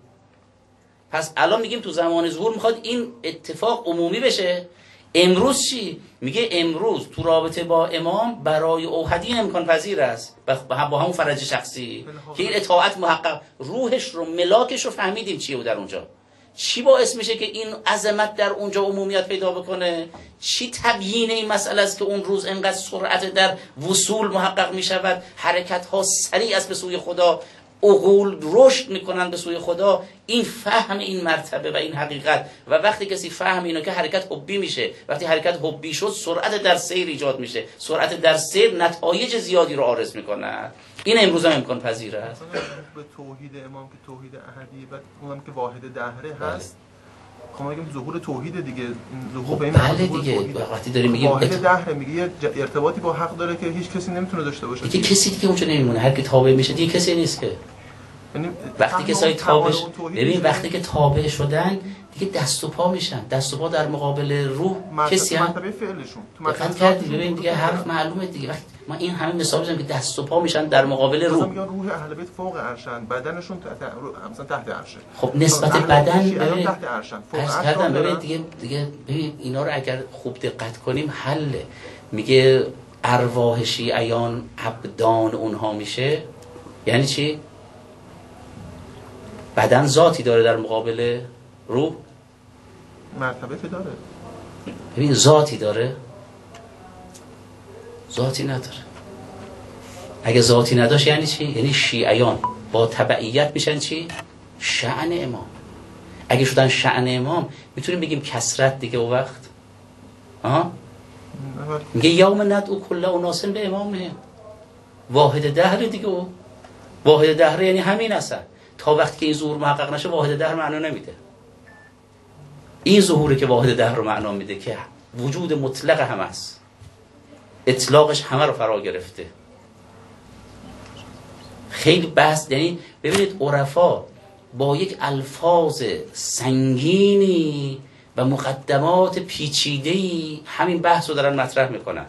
پس الان میگیم تو زمان ظهور میخواد این اتفاق عمومی بشه. امروز چی؟ میگه امروز تو رابطه با امام برای اوحدی امکان پذیر است با همون فرج شخصی که این اطاعت محقق، روحش رو ملاکش رو فهمیدیم چیه بود در اونجا. چی باعث میشه که این عظمت در اونجا عمومیت پیدا بکنه؟ چی تبیین این مسئله است که اون روز انقدر سرعت در وصول محقق میشود، حرکت ها سریع است به سوی خدا، عقول رشد میکنن به سوی خدا؟ این فهم این مرتبه و این حقیقت. و وقتی کسی فهم اینو که حرکت حبی میشه، وقتی حرکت حبی شد سرعت در سیر ایجاد میشه، سرعت در سیر نتایج زیادی رو عارض میکنه. این امروز هم امکان پذیر است. به توحید امام که توحید احدی و اونم که واحد دهره هست، خب میگیم ظهور توحید دیگه، ظهور به این بله دیگه. وقتی داریم میگیم واحد دهره، میگه یه ارتباطی با حق داره که هیچ کسی نمیتونه داشته باشه. دیگه کسی دیگه اونجا نمیمونه، هر کی تابع میشه دیگه کسی نیست که. وقتی که سای تابع، ببین وقتی که تابع شدن دیگه دست و پا میشن، دست و پا در مقابل روح کسی هم مرتبه فعلشون تو دقت کردی؟ ببین دیگه حرف معلومه دیگه. وقتی ما این همه مثال میزنم که دست و پا میشن در مقابل روح. میگن روح اهل بیت فوق عرشن، بدنشون تحت مثلا تحت عرشه. خب نسبت بدن ببین تحت عرشن، فوق عرش کردم. ببین دیگه دیگه ببین اینا رو اگر خوب دقت کنیم حله. میگه ارواح شیعیان عبدان اونها میشه، یعنی چی؟ بدن ذاتی داره در مقابل روح، مرتبه که داره. ببین ذاتی داره، ذاتی نداره. اگه ذاتی نداشت یعنی چی؟ یعنی شیعیان با تبعیت میشن چی؟ شأن امام. اگه شدن شأن امام میتونیم بگیم کثرت دیگه. او وقت آها میگه یوم ندعو کل اناس به امامهم، واحد دهر دیگه. او واحد دهر یعنی همین اصلا. تا وقتی که این ظهور محقق نشه واحد دهر معنا نمیده. این ظهوری که واحد دهر رو معنا میده که وجود مطلق هم است، اطلاقش همه رو فرا گرفته. خیلی بحث، یعنی ببینید عرفا با یک الفاظ سنگینی و مقدمات پیچیده‌ای همین بحث رو دارن مطرح میکنن،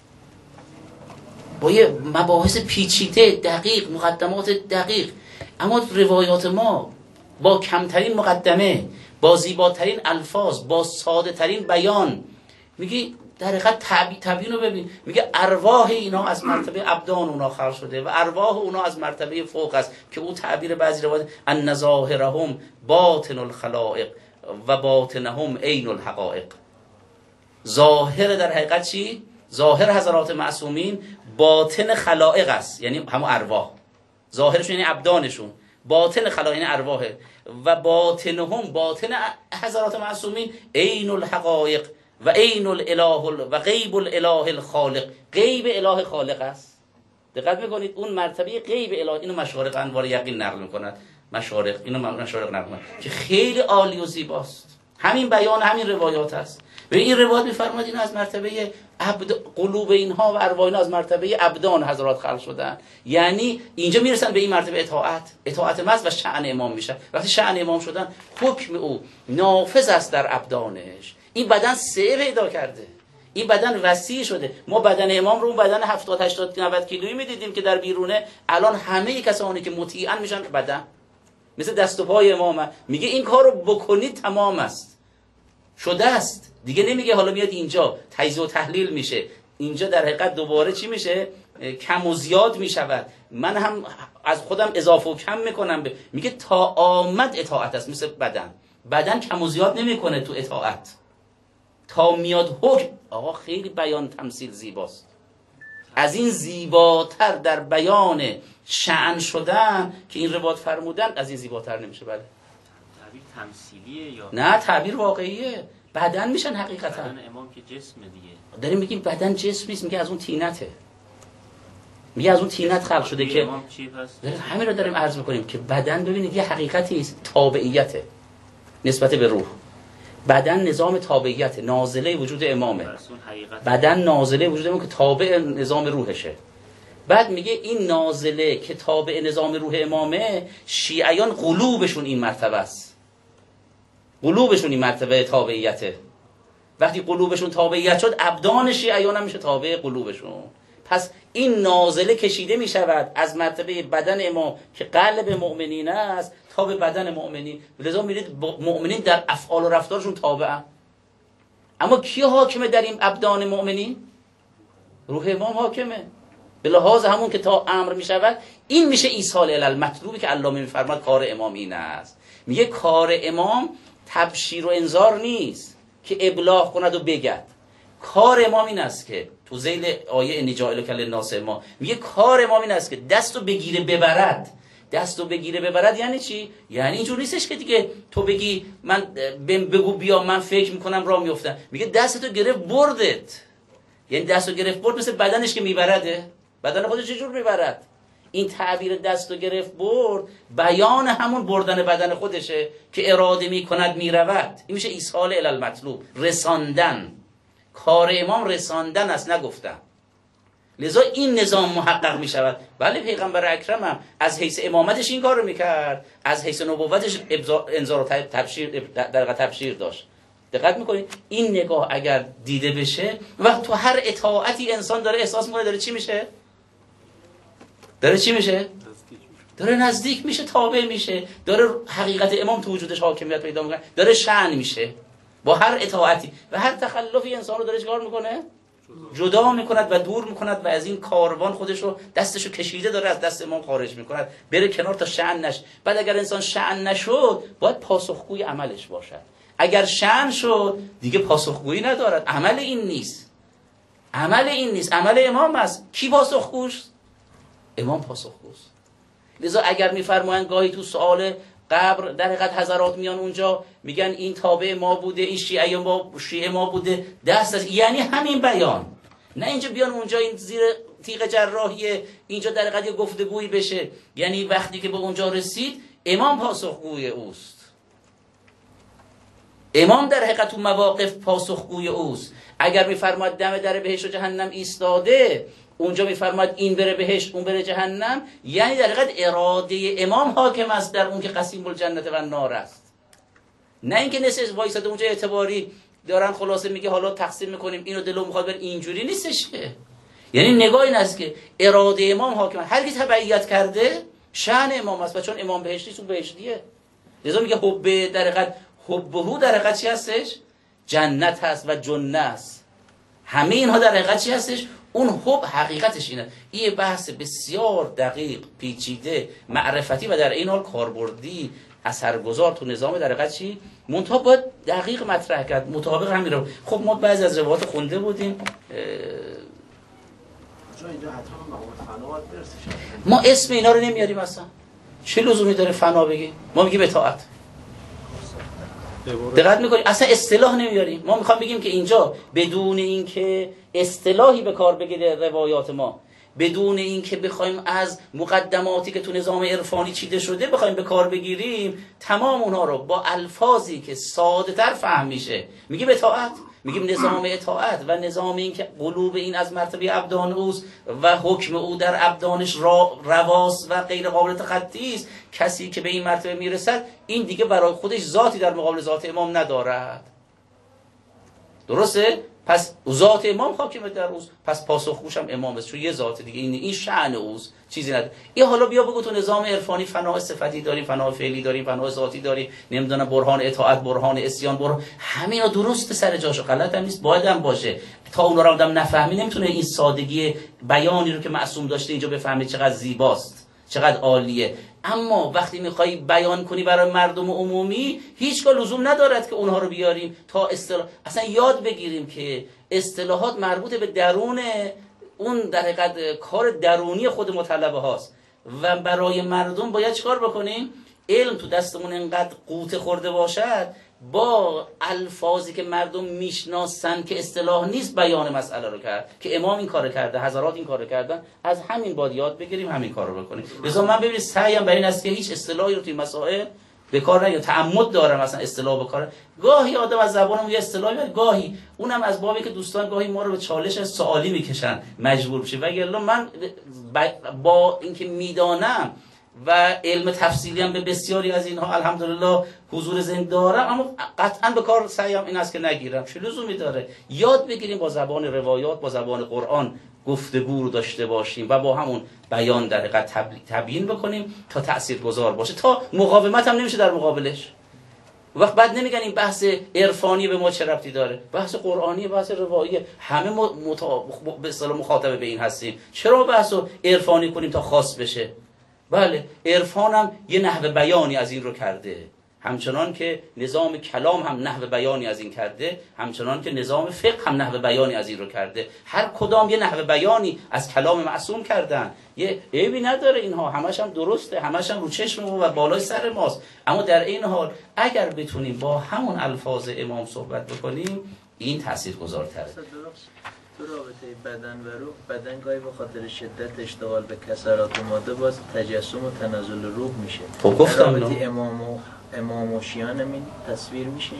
با یه مباحث پیچیده دقیق، مقدمات دقیق. اما روایات ما با کمترین مقدمه، با زیباترین الفاظ، با ساده ترین بیان، میگی در حقیقت تبیین رو ببین. میگه ارواح اینا از مرتبه ابدان اونا خلق شده و ارواح اونا از مرتبه فوق است، که اون تعبیر بعضی روایات ان ظاهرهم باطن الخلائق و باطنهم عین الحقائق. ظاهر در حقیقت چی؟ ظاهر حضرات معصومین باطن خلائق است، یعنی همون ارواح. ظاهرشون یعنی ابدانشون، باطن خلائق یعنی ارواح، و باطنهم باطن حضرات معصومین عین الحقائق و عین الاله و غیب الاله الخالق. غیب اله خالق است. دقت میکنید اون مرتبه غیب الهی، اینو مشارق انوار یقین نقل میکنند، مشارق اینو مشارق نقل میکنند که خیلی عالی و زیباست. همین بیان همین روایات است. و این روایات میفرماد این از مرتبه عبد قلوب اینها و ارواح اینها از مرتبه ابدان حضرات خلق شدن، یعنی اینجا میرسن به این مرتبه اطاعت، اطاعت محض و شأن امام میشن. وقتی شأن امام شدن حکم او نافذ است در ابدانش. این بدن سه پیدا کرده، این بدن وسیع شده. ما بدن امام رو اون بدن هفتاد هشتاد نود کیلویی میدیدیم که در بیرونه، الان همه کسانی که مطیعن میشن بدن مثل دست و پای امام. میگه این کارو بکنید تمام است، شده است دیگه. نمیگه حالا میاد اینجا تجزیه و تحلیل میشه، اینجا در حقیقت دوباره چی میشه؟ کم و زیاد میشود، من هم از خودم اضافه و کم میکنم. میگه تا آمد اطاعت است. مثل بدن، بدن کم و زیاد نمیکنه تو اطاعت تا میاد حکم. آقا خیلی بیان تمثیل زیباست. از این زیباتر در بیان شأن شدن که این روایت فرمودن، از این زیباتر نمیشه. بله تعبیر تمثیلیه یا نه؟ تعبیر واقعیه. بدن میشن حقیقتا. بدن امام که جسم دیگه. داریم میگیم بدن جسم نیست، میگه از اون طینته، میگه از اون طینت خلق شده که امام چی پس؟ همین رو داریم عرض میکنیم که بدن ببینید یه حقیقتی است، تابعیته نسبت به روح. بدن نظام تابعیت، نازله وجود امامه. بدن نازله وجود امامه که تابع نظام روحشه. بعد میگه این نازله که تابع نظام روح امامه، شیعیان قلوبشون این مرتبه است، قلوبشون این مرتبه تابعیته. وقتی قلوبشون تابعیت شد، ابدان شیعیان هم میشه تابع قلوبشون. پس این نازله کشیده میشود از مرتبه بدن امام که قلب مؤمنین است تا به بدن مؤمنین. لذا میرید مؤمنین در افعال و رفتارشون تابعن. اما کی حاکمه در این ابدان مؤمنین؟ روح امام حاکمه. به لحاظ همون که تا امر میشود، این میشه ایصال الی المطلوبی که علامه میفرماد کار امام این است. میگه کار امام تبشیر و انذار نیست که ابلاغ کند و بگد. کار امام این است که تو ذیل آیه انی جاعلک للناس اماما میگه کار امام این است که دستو بگیره ببرد. دستو بگیره ببرد یعنی چی؟ یعنی اینجور نیستش که دیگه تو بگی من بگو بیا من فکر میکنم راه میافتم. میگه دستتو گرفت بردت، یعنی دستو گرفت برد مثل بدنش که میبرده. بدن خودش چجور میبرد؟ این تعبیر دستو گرفت برد بیان همون بردن بدن خودشه که اراده میکند میرود. این میشه ایصال الی المطلوب، رساندن. کار امام رساندن است، نگفتم. لذا این نظام محقق می شود. بله پیغمبر اکرم هم از حیث امامتش این کار رو میکرد، از حیث نبوتش انذار و تبشیر در تبشیر داشت. دقت میکنید این نگاه اگر دیده بشه و تو هر اطاعتی انسان داره احساس میکنه داره چی میشه؟ داره چی میشه؟ داره نزدیک میشه، تابع میشه، داره حقیقت امام تو وجودش حاکمیت پیدا میکنه، داره شأن میشه. با هر اطاعتی و هر تخلفی انسان رو داره چیکار میکنه؟ جدا میکند و دور میکند و از این کاروان خودش رو دستشو کشیده داره از دست امام خارج میکند، بره کنار تا شأن نشه. بعد اگر انسان شأن نشد باید پاسخگوی عملش باشد. اگر شأن شد دیگه پاسخگویی ندارد. عمل این نیست، عمل این نیست، عمل امام است. کی پاسخگوست؟ امام پاسخگوست. لذا اگر میفرمایند گاهی تو سوال قبر در حقیقت حضرات میان اونجا میگن این تابع ما بوده، این شیعه ما شیعه ما بوده، دست از یعنی همین بیان. نه اینجا بیان اونجا این زیر تیغ جراحیه، اینجا در حقیقت گفتگویی بشه. یعنی وقتی که به اونجا رسید امام پاسخگوی اوست. امام در حقیقت تو مواقف پاسخگوی اوست. اگر میفرماد دم در بهشت و جهنم ایستاده، اونجا میفرماد این بره بهشت اون بره جهنم، یعنی در حقیقت اراده امام حاکم است در اون که قسیم الجنت و النار است. نه اینکه نسیز وایساده اونجا اعتباری دارن خلاصه میگه حالا تقسیم میکنیم اینو دلو میخواد بر، اینجوری نیستش که. یعنی نگاه این است که اراده امام حاکم است. هر کی تبعیت کرده شأن امام است و چون امام بهشتی اون بهشتیه. لذا میگه حب در حقیقت حبه در حقیقت چی هستش؟ جنت هست و جنه است. همه اینها در حقیقت چی هستش؟ اون حب حقیقتش اینه. این بحث بسیار دقیق، پیچیده، معرفتی و در این حال کاربردی، اثرگذار تو نظام در حقیقت چی؟ منتها باید دقیق مطرح کرد، مطابق همین رو. خب ما بعضی از روایات خونده بودیم. ما اسم اینا رو نمیاریم اصلا. چه لزومی داره فنا بگیم؟ ما میگیم اطاعت. دقت میکنیم اصلا اصطلاح نمیاریم. ما میخوام بگیم که اینجا بدون اینکه اصطلاحی به کار بگیره روایات ما، بدون اینکه بخوایم از مقدماتی که تو نظام عرفانی چیده شده بخوایم به کار بگیریم، تمام اونها رو با الفاظی که ساده تر فهم میشه میگیم اطاعت، میگیم نظام اطاعت و نظام این که قلوب این از مرتبه ابدان اوست و حکم او در ابدانش رواست و غیر قابل تخطی است. کسی که به این مرتبه میرسد این دیگه برای خودش ذاتی در مقابل ذات امام ندارد. درسته؟ پس ذات امام حاکم در اوست، پس پاسخگوش هم امام است، چون یه ذات دیگه، این این شأن اوست، چیزی نداره. این حالا بیا بگو تو نظام عرفانی فنا صفتی داریم، فنا فعلی داریم، فنا ذاتی داریم، نمیدونم برهان اطاعت، برهان عصیان، برهان، همه اینا درسته سر جاشو، غلط هم نیست، باید هم باشه. تا اون رو آدم نفهمی نمیتونه این سادگی بیانی رو که معصوم داشته اینجا بفهمه چقدر زیباست، چقدر عالیه. اما وقتی میخوای بیان کنی برای مردم عمومی، هیچگاه لزوم ندارد که اونها رو بیاریم تا اصطلاح اصلا یاد بگیریم که اصطلاحات مربوط به درون اون در حقیقت کار درونی خود مطلبه هاست و برای مردم باید چیکار بکنیم؟ علم تو دستمون انقدر قوت خورده باشد با الفاظی که مردم میشناسن که اصطلاح نیست بیان مسئله رو کرد که امام این کارو کرده، حضرات این کارو کردن، از همین باید یاد بگیریم، همین کارو بکنیم. لذا من ببینید سعیم برای این است که هیچ اصطلاحی رو توی مسائل به کار نگیرم، تعمد دارم مثلا اصطلاح بکارم. گاهی آدم از زبانم یه اصطلاحی میاد، گاهی اونم از بابی که دوستان گاهی ما رو به چالش سوالی میکشن مجبور بشه، وگرنه من با اینکه میدانم و علم تفصیلی هم به بسیاری از اینها الحمدلله حضور ذهن دارم، اما قطعا به کار سعیم این است که نگیرم. چه لزومی داره؟ یاد بگیریم با زبان روایات، با زبان قرآن گفتگو رو داشته باشیم و با همون بیان در حقیقت تبیین بکنیم تا تاثیرگذار باشه، تا مقاومت هم نمیشه در مقابلش. وقت بعد نمیگن این بحث عرفانی به ما چه ربطی داره، بحث قرآنی، بحث روایی، همه متا... به اصطلاح مخاطب به این هستیم، چرا بحث رو عرفانی کنیم تا خاص بشه؟ بله، عرفان هم یه نحو بیانی از این رو کرده، همچنان که نظام کلام هم نحو بیانی از این کرده، همچنان که نظام فقه هم نحو بیانی از این رو کرده. هر کدام یه نحو بیانی از کلام معصوم کردن، یه عیبی نداره، اینها همش هم درسته، همش هم رو چشم ما و بالای سر ماست. اما در این حال اگر بتونیم با همون الفاظ امام صحبت بکنیم این تاثیرگذارتره. تو رابطه بدن و روح، بدن گاهی به خاطر شدت اشتغال به کسرات و ماده باز تجسم و تنزل روح میشه. خب گفتم رابطه امام و امام و شیعان همین تصویر میشه.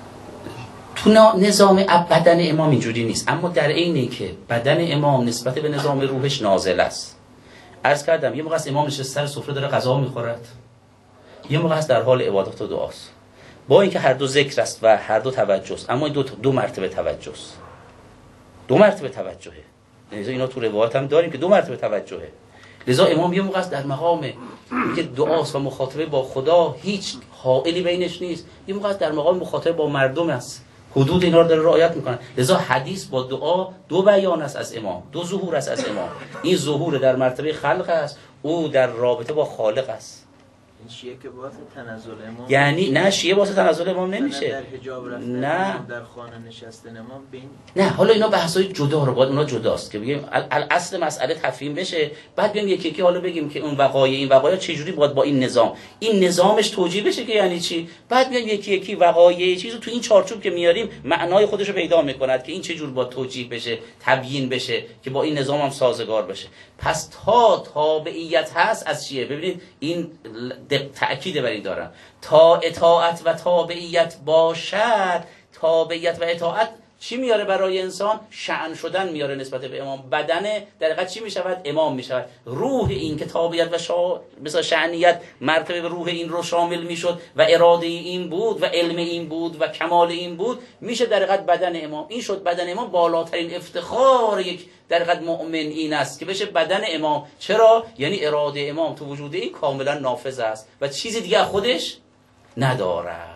تو نظام بدن امام اینجوری نیست، اما در عینی که بدن امام نسبت به نظام روحش نازل است. عرض کردم یه موقع است امام نشسته سر سفره داره غذا میخورد، یه موقع است در حال عبادت و دعاست، با اینکه هر دو ذکر است و هر دو توجه است، اما این دو دو مرتبه توجه است، دو مرتبه توجهه. لذا اینا تو روایت هم داریم که دو مرتبه توجهه. لذا امام یه موقع است در مقام که دعاست و مخاطبه با خدا، هیچ حائلی بینش نیست، یه موقع است در مقام مخاطبه با مردم است، حدود اینا رو داره رعایت میکنه. لذا حدیث با دعا دو بیان است از امام، دو ظهور است از امام. این ظهور در مرتبه خلق است، او در رابطه با خالق است. این شیعه که واسه تنزل امام، یعنی نه شیعه واسه تنزل امام نمیشه، در حجاب رفتن نه در خانه نشستن امام بین، نه. حالا اینا بحثای جدا رو باید اونا جداست که بگیم اصل مسئله تفهیم بشه، بعد بیام یکی یکی حالا بگیم که اون وقایع این وقایع چه جوری باید با این نظام این نظامش توجیه بشه که یعنی چی، بعد بیام یکی یکی وقایع چیزو تو این چارچوب که میاریم معنای خودش رو پیدا میکند که این چه جور باید توجیه بشه، تبیین بشه که با این نظام هم سازگار بشه. پس تا تابعیت هست از چیه؟ ببینید این تأکید بر این دارم، تا اطاعت و تابعیت باشد. تابعیت و اطاعت چی میاره برای انسان؟ شأن شدن میاره نسبت به امام. بدن در حقیقت چی میشود؟ امام میشود. روح این که تابعیت و شا... مثلا شأنیت مرتبه به روح این رو شامل میشد و اراده این بود و علم این بود و کمال این بود، میشه در حقیقت بدن امام. این شد بدن امام. بالاترین افتخار یک در حقیقت مؤمن این است که بشه بدن امام. چرا؟ یعنی اراده امام تو وجود این کاملا نافذ است و چیزی دیگه خودش ندارد.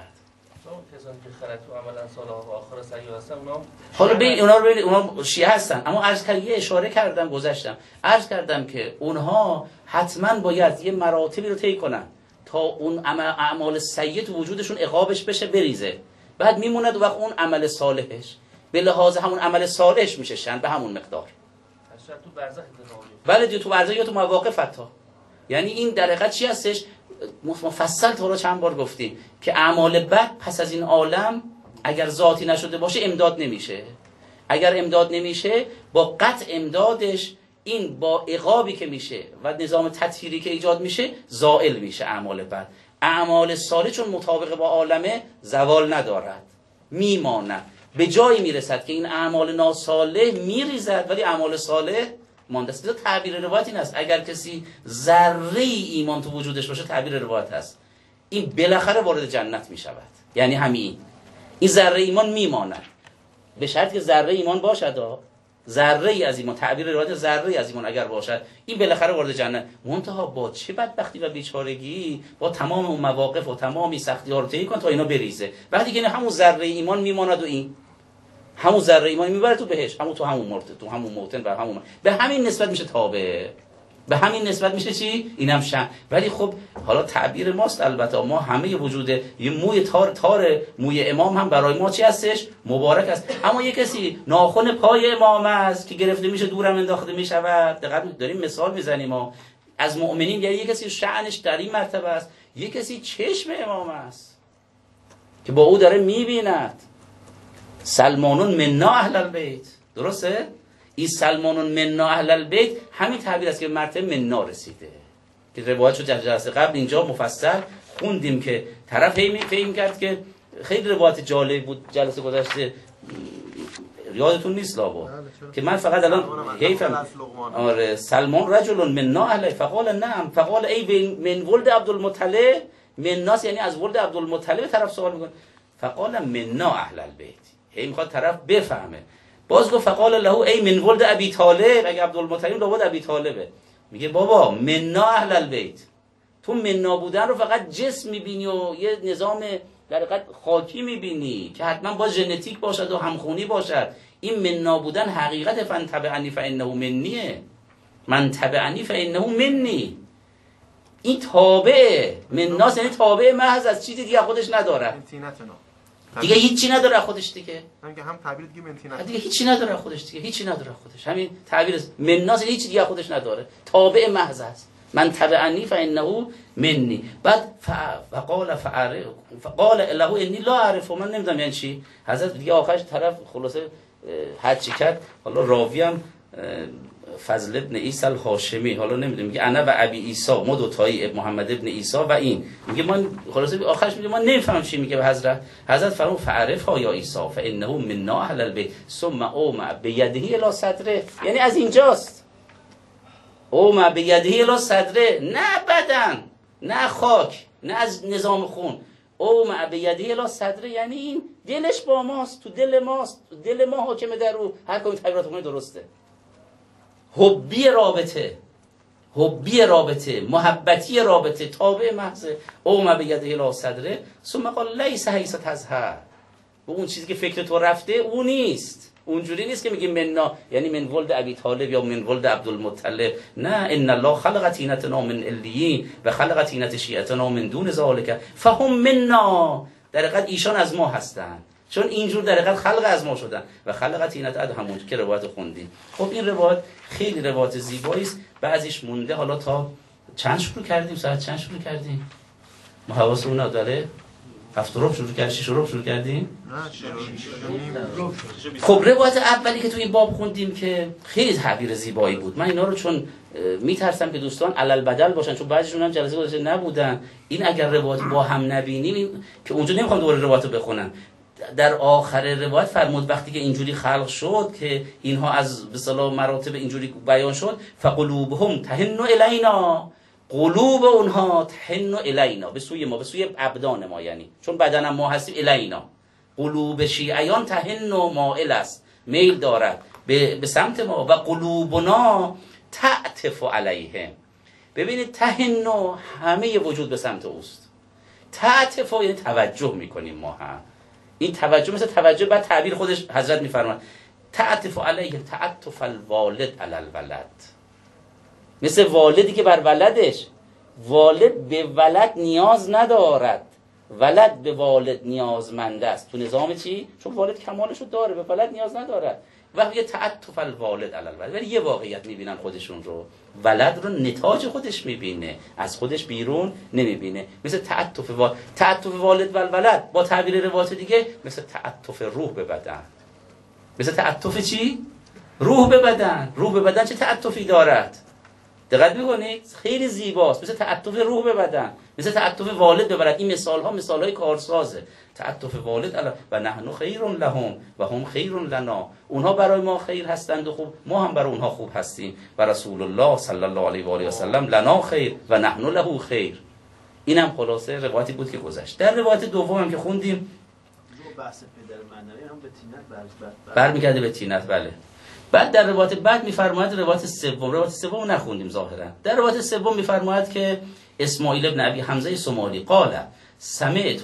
حالا ببین اونا رو ببین، اونا شیعه هستن، اما عرض کردم یه اشاره کردم گذشتم، عرض کردم که اونها حتما باید یه مراتبی رو طی کنن تا اون اعمال سیئه تو وجودشون عقابش بشه بریزه، بعد میموند وقت اون عمل صالحش به لحاظ همون عمل صالحش میشه شن به همون مقدار. تو برزخ بله دیگه، تو برزخ یا تو مواقف حتی. یعنی این در حقیقت چی هستش؟ مفصل تو رو چند بار گفتیم که اعمال بد پس از این عالم اگر ذاتی نشده باشه امداد نمیشه. اگر امداد نمیشه با قطع امدادش این با عقابی که میشه و نظام تطهیری که ایجاد میشه زائل میشه اعمال بد. اعمال صالح چون مطابق با عالمه زوال ندارد، میماند، به جایی میرسد که این اعمال ناصالح میریزد ولی اعمال صالح مانده است. تعبیر روایت این است اگر کسی ذره ایمان تو وجودش باشه، تعبیر روایت هست این بالاخره وارد جنت میشود. یعنی همین این ذره ایمان میماند، به شرط که ذره ایمان باشد. ذره ای از ایمان، تعبیر روایت ذره ای از ایمان اگر باشد، این بالاخره وارد جنت. منتها با چه بدبختی و بیچارگی با تمام اون مواقف و تمامی سختی‌ها رو طی کن تا اینا بریزه. وقتی که همون ذره ایمان میماند و این همون ذره ایمان میبره تو بهش، همون تو همون مرد تو همون موتن و همون به همین نسبت میشه تابع، به همین نسبت میشه چی؟ اینم شن. ولی خب حالا تعبیر ماست، البته ما همه وجود یه موی تار تار موی امام هم برای ما چی هستش؟ مبارک است. اما یه کسی ناخن پای امام است که گرفته میشه دورم انداخته میشود. دقیقاً داریم مثال میزنیم ما از مؤمنین. یعنی یه کسی شأنش در این مرتبه است، یه کسی چشم امام است که با او داره میبیند. سلمانون منا اهل البیت، درسته؟ این سلمانون منا اهل البیت همین تعبیر است که مرتبه منا رسیده که روایت شد جلسه قبل اینجا مفصل خوندیم که طرف هی فهم کرد که خیلی روایت جالب بود جلسه گذشته، یادتون نیست لابا که من فقط الان حیفم. آره سلمان رجل منا اهل فقال نعم فقال ای من ولد عبدالمطلب مناس، یعنی از ولد عبدالمطلب طرف سوال میکنه. فقال منا اهل البیت، هی میخواد طرف بفهمه. باز گفت فقال له ای من ولد ابی طالب، اگه عبدالمطلب لابد ابی طالبه. میگه بابا منا اهل البیت، تو منا بودن رو فقط جسم میبینی و یه نظام در حقیقت خاکی میبینی که حتما با ژنتیک باشد و همخونی باشد. این منا بودن حقیقت فن تبعنی فانه منیه، من تبعنی فانه منی. این تابع مناس یعنی تابع محض از چیزی دیگه خودش نداره، دیگه هیچی نداره خودش دیگه. همین هم تعبیر دیگه منتینه دیگه هیچی نداره خودش دیگه، هیچی نداره خودش. همین تعبیر مناس هیچ دیگه خودش نداره، تابع محض است. من تبعنی فانه منی. بعد فقال فعرف فقال له انی لا اعرف، من نمیدونم یعنی چی. حضرت دیگه آخرش طرف خلاصه هر چی کرد. حالا راوی هم فضل ابن عیسی الهاشمی، حالا نمیدونم میگه انا و ابی عیسی، ما دو تایی محمد ابن عیسی و این میگه من خلاصه آخرش میگه من نمیفهمم چی میگه به حضرت. حضرت فرمود فعرف ها یا عیسی فانه منا اهل البیت ثم اومع بیده الی صدره، یعنی از اینجاست. اومع بیده الی صدره، نه بدن نه خاک نه از نظام خون. اومع بیده الی صدره یعنی این دلش با ماست، تو دل ماست، تو دل ما حاکمه در او. هر کدوم تعبیرات کنه درسته. حبی رابطه، حبی رابطه، محبتی رابطه، تابع محض. اومع بیده الی صدره ثم قال لیس حیث تظهر، و اون چیزی که فکر تو رفته اون نیست. اونجوری نیست که میگیم منا یعنی من ولد ابی طالب یا من ولد عبدالمطلب. نه، ان الله خلق طینتنا من الیین و خلق طینت شیعتنا من دون ذالک فهم منا. در حقیقت ایشان از ما هستند، چون اینجور در حقیقت خلق از ما شدن. و خلق طینت اد همون که روایت خوندیم. خب این روایت خیلی روایت زیبایی است، بعضیش مونده. حالا تا چند شروع کردیم؟ ساعت چند شروع کردیم؟ ما حواسمون نداره. هفت ربع شروع کردیم، شش ربع شروع کردیم. خب روایت اولی که تو این باب خوندیم که خیلی تعبیر زیبایی بود. من اینا رو چون میترسم که دوستان علل بدل باشن، چون بعضیشون هم جلسه گذشته نبودن، این اگر روایت با هم نبینیم که اونجا نمیخوام دوباره روایت رو بخونم. در آخر روایت فرمود وقتی که اینجوری خلق شد که اینها از به اصطلاح مراتب اینجوری بیان شد، فقلوبهم تهن الینا، قلوب اونها تهن الینا، به سوی ما، به سوی ابدان ما، یعنی چون بدن ما هستیم الینا. قلوب شیعیان تهن و مائل است، میل دارد به, به سمت ما. و قلوبنا تعطف علیهم. ببینید تهن همه وجود به سمت اوست. تعطف یعنی توجه میکنیم ما هم. این توجه مثل توجه بعد تعبیر خودش حضرت میفرماد تعطف علیهم تعطف الوالد علی الولد، مثل والدی که بر ولدش. والد به ولد نیاز ندارد، ولد به والد نیازمند است. تو نظام چی؟ چون والد کمالشو داره، به ولد نیاز ندارد. و یه تعطف الوالد علی الولد. ولی یه واقعیت میبینن خودشون رو، ولد رو نتاج خودش میبینه، از خودش بیرون نمیبینه. مثل تعطف والد، تعطف والد و الولد با تعبیر روایت دیگه مثل تعطف روح به بدن. مثل تعطف چی؟ روح به بدن، روح به بدن چه تعطفی دارد؟ دقت میکنید؟ خیلی زیباست، مثل تعطف روح به بدن، مثل تعطف والد به ولد. این مثال ها مثال های کارسازه. تعطف والد علی و نحن خیر لهم و هم خیر لنا. اونها برای ما خیر هستند و خوب، ما هم برای اونها خوب هستیم. و رسول الله صلی الله علیه و آله و سلم لنا خیر و نحن له خیر. اینم خلاصه روایتی بود که گذشت. در روایت دوم هم که خوندیم بحث پدر معنوی هم به تینت برمیگرده به تینت. بله. بعد در روایت بعد میفرماید روایت سوم، روایت سوم نخوندیم ظاهرا. در روایت سوم میفرماید که اسماعیل ابن ابی حمزه سمالی قال سمعت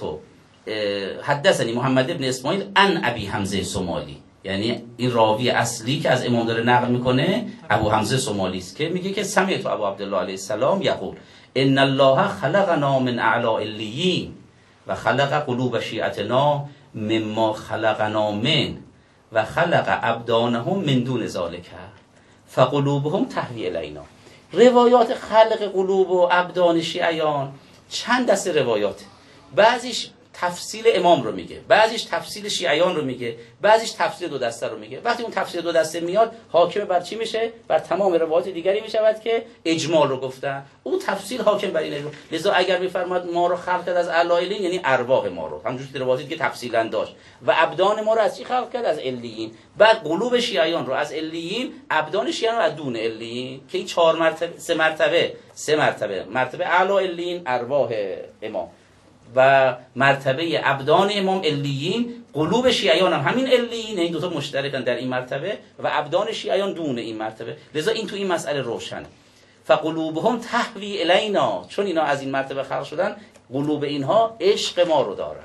حدثنی محمد ابن اسماعیل عن ابی حمزه سمالی، یعنی این راوی اصلی که از امام داره نقل میکنه ابو حمزه سمالی است که میگه که سمعت ابو عبدالله علیه السلام یقول ان الله خلقنا من اعلی الیین و خلق قلوب شیعتنا مما خلقنا من و خلق ابدانهم من دون ذالک فقلوبهم تهوی الینا. روایات خلق قلوب و ابدان شیعیان چند دسته روایات، بعضیش تفصیل امام رو میگه، بعضیش تفصیل شیعیان رو میگه، بعضیش تفصیل دو دسته رو میگه. وقتی اون تفصیل دو دسته میاد حاکم بر چی میشه؟ بر تمام روایات دیگری میشود که اجمال رو گفتن. اون تفصیل حاکم بر این اجمال. لذا اگر میفرماد ما رو خلق کرد از علایلین، یعنی ارواح ما رو، همونجوری که روایاتی که تفصیلا داشت، و ابدان ما رو از چی خلق کرد؟ از علیین. بعد قلوب شیعیان رو از علیین، ابدان شیعیان رو از دون علیین، که این چهار مرتبه سه مرتبه سه مرتبه مرتبه اعلی علیین ارواح امام و مرتبه ابدان امام علیین، قلوب شیعیان هم همین علیین، این دو تا مشترکن در این مرتبه، و ابدان شیعیان دون این مرتبه. لذا این تو این مسئله روشنه. فقلوبهم تهوی الینا، چون اینا از این مرتبه خلق شدن، قلوب اینها عشق ما رو دارد.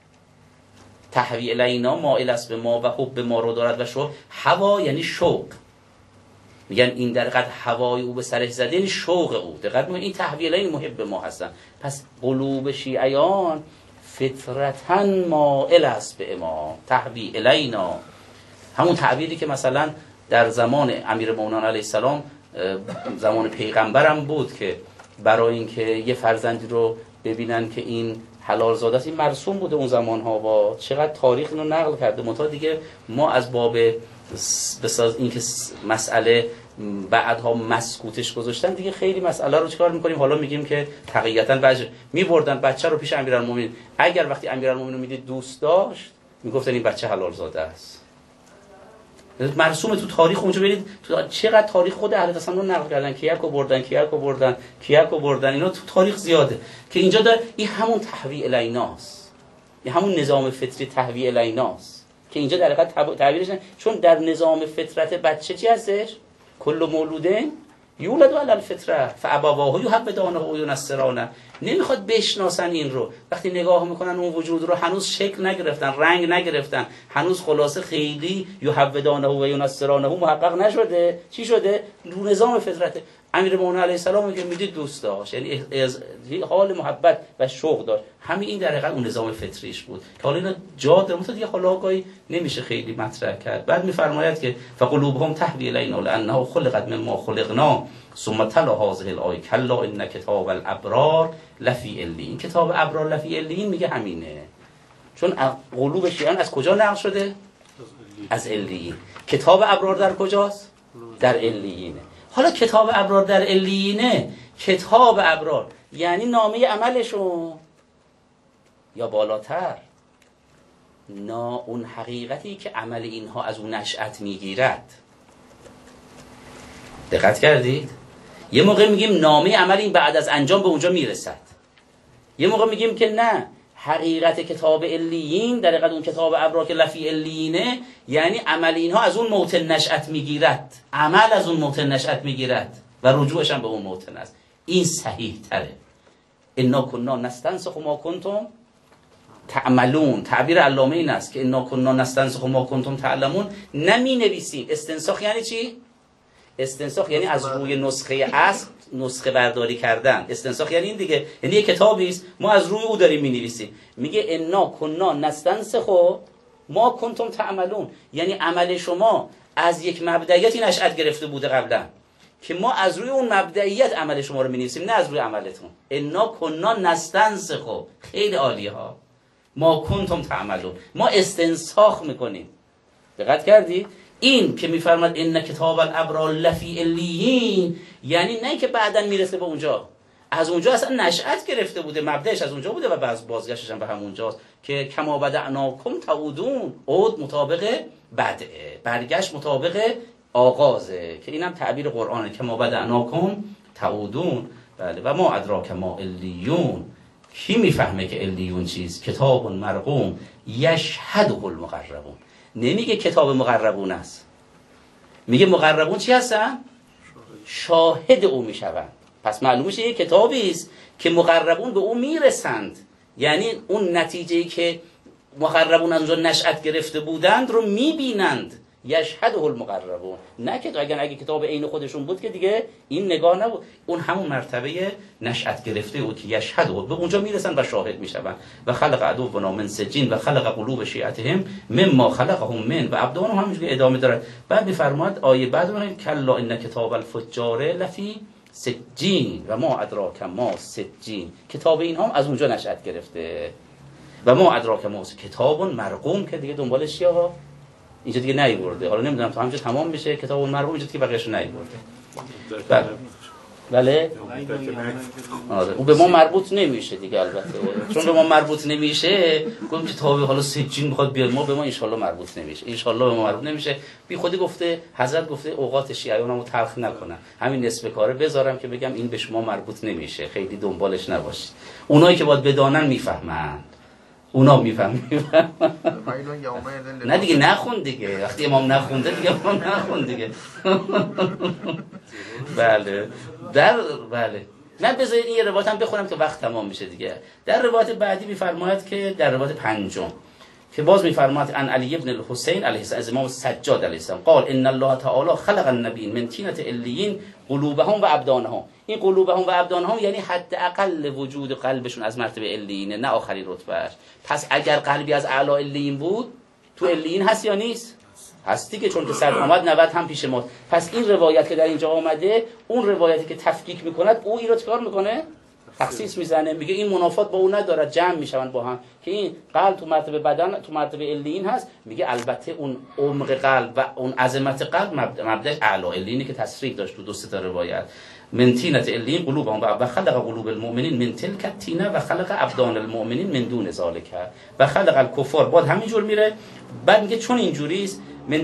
تهوی الینا مائل است به ما و حب ما رو دارد. و شو هوا یعنی شوق، میگن این در قد هوای او به سرش زده، یعنی شوق او. دقت کنید این تهوی الین محب ما هستن. پس قلوب شیعیان فطرتاً مائل است به امام، تهوی الینا. همون تعبیری که مثلا در زمان امیرالمومنین علیه السلام، زمان پیغمبرم بود، که برای اینکه یه فرزندی رو ببینن که این حلال زاده است، این مرسوم بوده اون زمان ها، با چقدر تاریخ اینو نقل کرده. منتها دیگه ما از باب بساز اینکه مسئله بعدها مسکوتش گذاشتن، دیگه خیلی مسئله رو چیکار میکنیم؟ حالا میگیم که تقیتا بعضی میبردن بچه رو پیش امیرالمومنین. اگر وقتی امیرالمومنین رو میدید دوست داشت، میگفتن این بچه حلال زاده است. مرسوم تو تاریخ اونجا برید تو چقدر تاریخ خود اهل قسم رو نقل کردن، کیک رو بردن کیک رو بردن کیک رو بردن، اینا تو تاریخ زیاده. که اینجا داره این همون تهوی الیناست، این همون نظام فطری تهوی الیناست که اینجا در حقیقت تعبیرش، چون در نظام فطرت بچه چی هستش؟ کل مولودین یولد علی الفطره فابواه یحودانه و ینصرانه. نمیخواد بشناسن این رو. وقتی نگاه میکنن اون وجود رو هنوز شکل نگرفتن، رنگ نگرفتن، هنوز خلاصه خیلی یحودانه و ینصرانه محقق نشده. چی شده؟ رو نظام فطرت. امیرالمومنین علیه السلام میگه میدید دوست داشت، یعنی حال محبت و شوق داشت. همین این در حقیقت اون نظام فطریش بود که حالا اینا جا داره، مثلا دیگه حالا گاهی نمیشه خیلی مطرح کرد. بعد میفرماید که فقلوبهم تهوی الینا لانه خلقت مما خلقنا ثم تلا هذه الآیه کلا ان کتاب الابرار لفی علیین. کتاب ابرار لفی علیین میگه همینه، چون قلوب شیعیان از کجا نقل شده؟ از علیین. کتاب ابرار در کجاست؟ در علیینه. حالا کتاب ابرار در علیینه، کتاب ابرار یعنی نامه عملشون، یا بالاتر نا اون حقیقتی که عمل اینها از اون نشأت میگیرد. دقت کردید؟ یه موقع میگیم نامه عمل این بعد از انجام به اونجا میرسد، یه موقع میگیم که نه، حقیقت کتاب علیین در حقیقت اون کتاب ابرار که لفی علیینه، یعنی عمل اینها از اون موطن نشأت میگیرد، عمل از اون موطن نشأت میگیرد و رجوعش هم به اون موطن است. این صحیح تره. انا کنا نستنسخ ما کنتم تعملون. تعبیر علامه این است که انا کنا نستنسخ ما کنتم تعلمون. نمی نویسیم. استنساخ یعنی چی؟ استنساخ یعنی از روی نسخه اصل نسخه برداری کردن. استنساخ یعنی این دیگه، یعنی یک کتابی است ما از روی او داریم می‌نویسیم. میگه انا کنا نستنسخ ما کنتم تعملون، یعنی عمل شما از یک مبدئیاتی نشأت گرفته بوده قبلا که ما از روی اون مبدئیات عمل شما رو می‌نویسیم، نه از روی عملتون. انا کنا نستنسخ، خیلی عالیه ها، ما کنتم تعملون، ما استنساخ میکنیم. دقت کردید؟ این که میفرماد ان کتاب الابرار لفی علیین، یعنی نه که بعداً میرسه به اونجا، از اونجا اصلا نشأت گرفته بوده، مبدأش از اونجا بوده و باز بازگشتش هم به همونجاست که کما بدعناکم تعودون. عود مطابق بدء، برگشت مطابق آغازه، که اینم تعبیر قرآنه، کما بدعناکم تعودون. بله. و ما ادراک ما علیون، کی میفهمه که علیون چیز؟ کتاب مرقوم یشهده المقربون. نمیگه کتاب مقربون است، میگه مقربون چی هستن؟ شاهد او میشوند. پس معلوم میشه یک کتابی است که مقربون به او میرسند، یعنی اون نتیجه‌ای که مقربون از اون نشأت گرفته بودند رو میبینند. یشهده المقربون، نه که اگر اگه کتاب عین خودشون بود که دیگه این نگاه نبود، اون همون مرتبه نشأت گرفته بود که یشهده به اونجا میرسن و شاهد میشوند. و خلق عدونا من سجین و خلق قلوب شیعتهم مما خلقهم من و ابدانهم، همینجوری ادامه داره. بعد میفرماد آیه بعد میگه کلا ان کتاب الفجار لفی سجین و ما ادراک ما سجین، کتاب اینها هم از اونجا نشأت گرفته. و ما ادراک ما کتاب مرقوم، که دیگه دنبالش چیه ها؟ اینجا دیگه نیورده. حالا نمیدونم تا همینجا تمام میشه کتاب مرقوم، اینجا دیگه بقیه‌اش نیورده. بله بله آره، اون به ما مربوط نمیشه دیگه البته، چون به ما مربوط نمیشه گفتم کتاب حالا سجین میخواد بیاد، ما به ما ان شاء الله مربوط نمیشه، ان شاء الله به ما مربوط نمیشه. بی خودی گفته حضرت گفته اوقات شیعیانمو تلخ نکنن، همین نصف کاره بذارم که بگم این به شما مربوط نمیشه، خیلی دنبالش نباشید. اونایی که باید بدانن میفهمن، اونا میفهمن. نه دیگه نخون دیگه، وقتی امام نخونده دیگه امام نخون دیگه. بله در بله نه بذارید این روایت هم بخونم که وقت تمام میشه دیگه. در روایت بعدی میفرماید که در روایت پنجم که باز میفرماید ان علی ابن الحسین علیه السلام از امام سجاد علیه السلام قال ان الله تعالی خلق النبیین من طینة علیین قلوبهم و ابدانهم. این قلوبهم و ابدانهم یعنی حداقل وجود قلبشون از مرتبه علیینه، نه آخرین رتبهش. پس اگر قلبی از اعلی علیین بود، تو علیین هست یا نیست؟ هستی که چون که صد آمد نود هم پیش ما. پس این روایت که در اینجا آمده، اون روایتی که تفکیک میکند، او این رو چکار میکنه؟ تخصیص میزنه، میگه این منافات با اون ندارد، جمع میشوند با هم، که این قلب تو مرتبه بدن تو مرتبه علیین هست. میگه البته اون عمق قلب و اون عظمت قلب مبدأ اعلی علیینی که تصریح داشت تو دو سه تا روایت. من طینة علیین قلوبهم و خلق قلوب المؤمنین من تلک الطینة و خلق ابدان المؤمنین من دون ذلک و خلق الکفار. بعد همینجور میره، بعد میگه چون اینجوری است من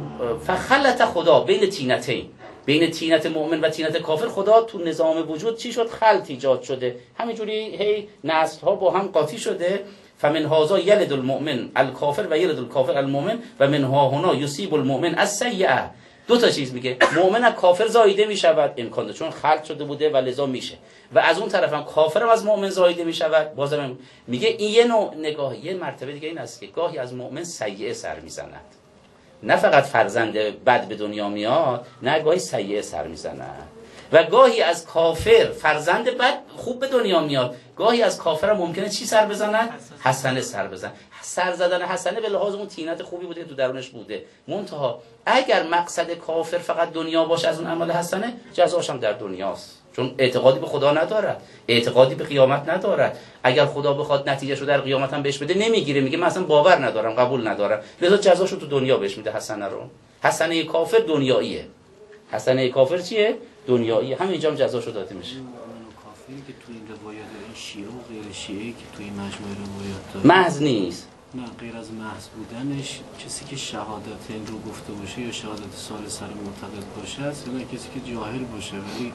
فخلط خدا بین طینتین، بین طینت مؤمن و طینت کافر، خدا تو نظام وجود چی شد؟ خلط ایجاد شده، همینجوری هی نسل ها با هم قاطی شده. فمن هذا یلد المؤمن الکافر و یلد الکافر المؤمن و من ها هنا یصیب المؤمن السیئه. دو تا چیز میگه، مؤمن از کافر زایده میشود، امکان داره چون خلط شده بوده و لذا میشه، و از اون طرف هم کافر هم از مؤمن زایده میشود. بازم میگه این یه نوع نگاه، یه مرتبه دیگه این است که گاهی از مؤمن سیئه سر میزند، نه فقط فرزند بد به دنیا میاد، نه گاهی سیئه سر میزنه. و گاهی از کافر فرزند بد خوب به دنیا میاد، گاهی از کافر هم ممکنه چی سر بزنن؟ حسنه سر بزنن. سر زدن حسنه به لحاظ اون طینت خوبی بوده که تو درونش بوده. منتها اگر مقصد کافر فقط دنیا باشه از اون عمل حسنه، جزاش هم در دنیاست، چون اعتقادی به خدا ندارد، اعتقادی به قیامت ندارد. اگر خدا بخواد نتیجهشو در قیامت هم بهش بده نمیگیره، میگه من اصلا باور ندارم، قبول ندارم، لذا جزاشو تو دنیا بهش میده حسنه رو. حسنه کافر دنیاییه، حسنه کافر چیه؟ دنیاییه. همینجا هم جزاشو داده میشه. کافری که تو این روایت این شیعه و غیر شیعه که تو این مجموعه روایات داره محض نیست، نه غیر از محض بودنش، کسی که شهادت این رو گفته باشه یا شهادت ثالثه رو معتقد باشه است، یا کسی که جاهل باشه ولی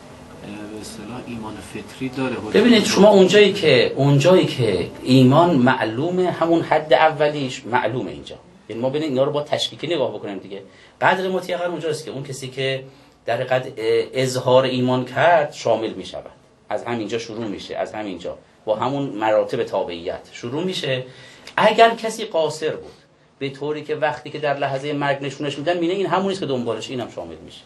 به اصطلاح ایمان فطری داره. ببینید شما اونجایی که اونجایی که ایمان معلومه، همون حد اولیش معلومه اینجا، یعنی ما ببینید اینا رو با تشکیکی نگاه بکنیم دیگه. قدر متیقن اونجاست که اون کسی که در حقیقت اظهار ایمان کرد شامل می شود. از همینجا شروع میشه، از همینجا با همون مراتب تابعیت شروع میشه. اگر کسی قاصر بود به طوری که وقتی که در لحظه مرگ نشونش میدن مینه این همونیست که دنبالش، اینم شامل میشه،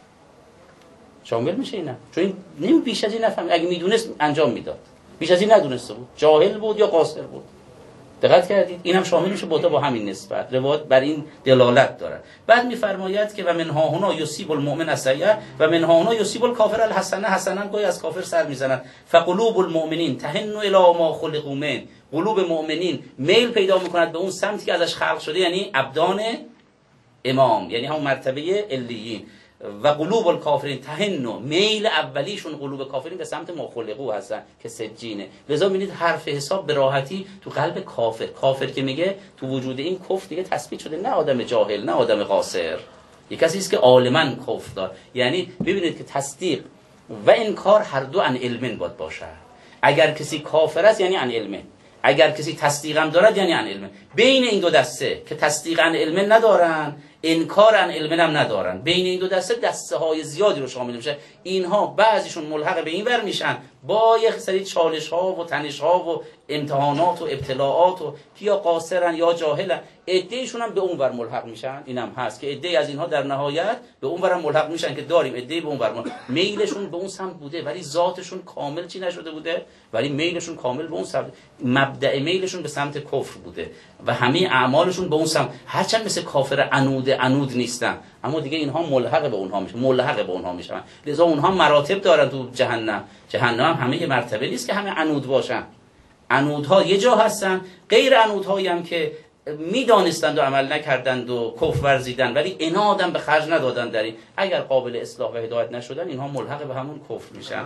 شامل میشه اینم، چون این نمی بیش از این نفهم. اگه میدونست انجام میداد، بیش از این ندونسته بود، جاهل بود یا قاصر بود. دقت کردید؟ اینم شامل میشه با با همین نسبت. روایت بر این دلالت داره. بعد میفرماید که و منها هنا یصیب المؤمن السیئه و منها هنا یصیب الکافر الحسنه. حسنا گویا از کافر سر میزنند. فقلوب المؤمنین تهن الی ما خلقوا من. قلوب مؤمنین میل پیدا میکند به اون سمتی که ازش خلق شده، یعنی ابدان امام، یعنی همون مرتبه علیین. و قلوب الکافرین تهنو، میل اولیشون قلوب کافرین به سمت ما خلقو هستن که سجینه. لذا می‌بینید حرف حساب به راحتی تو قلب کافر، کافر که میگه تو وجود این کفر دیگه تثبیت شده، نه آدم جاهل، نه آدم قاصر، یک کسی است که عالماً کفر دار. یعنی ببینید که تصدیق و انکار هر دو عن علم باید باشه. اگر کسی کافر است یعنی عن علم، اگر کسی تصدیق هم دارد یعنی عن علم. بین این دو دسته که تصدیق عن علم ندارن، انکار عن علم هم ندارن، بین این دو دسته دسته های زیادی رو شامل میشه. اینها بعضیشون ملحق به این ور میشن با یک سری چالش ها و تنش ها و امتحانات و ابتلاعات و یا قاصرن یا جاهلن. عده‌ایشون هم به اون ور ملحق میشن. اینم هست که عده‌ای از اینها در نهایت به اون ور ملحق میشن که داریم عده‌ای به اون ور میلشون به اون سمت بوده ولی ذاتشون کامل چی نشده بوده، ولی میلشون کامل به اون سمت، مبدأ میلشون به سمت کفر بوده و همه اعمالشون به اون سمت. هرچند مثل کافر عنود عنود نیستن اما دیگه اینها ملحق به اونها میشن، ملحق به اونها میشن. لذا اونها مراتب دارن تو جهنم. جهنم هم همه مرتبه نیست که همه عنود باشن. عنودها یه جا هستن، غیر عنودهایی هم که میدانستند و عمل نکردند و کفر ورزیدن ولی عنادم به خرج ندادن در این، اگر قابل اصلاح و هدایت نشدن اینها ملحق به همون کفر میشن.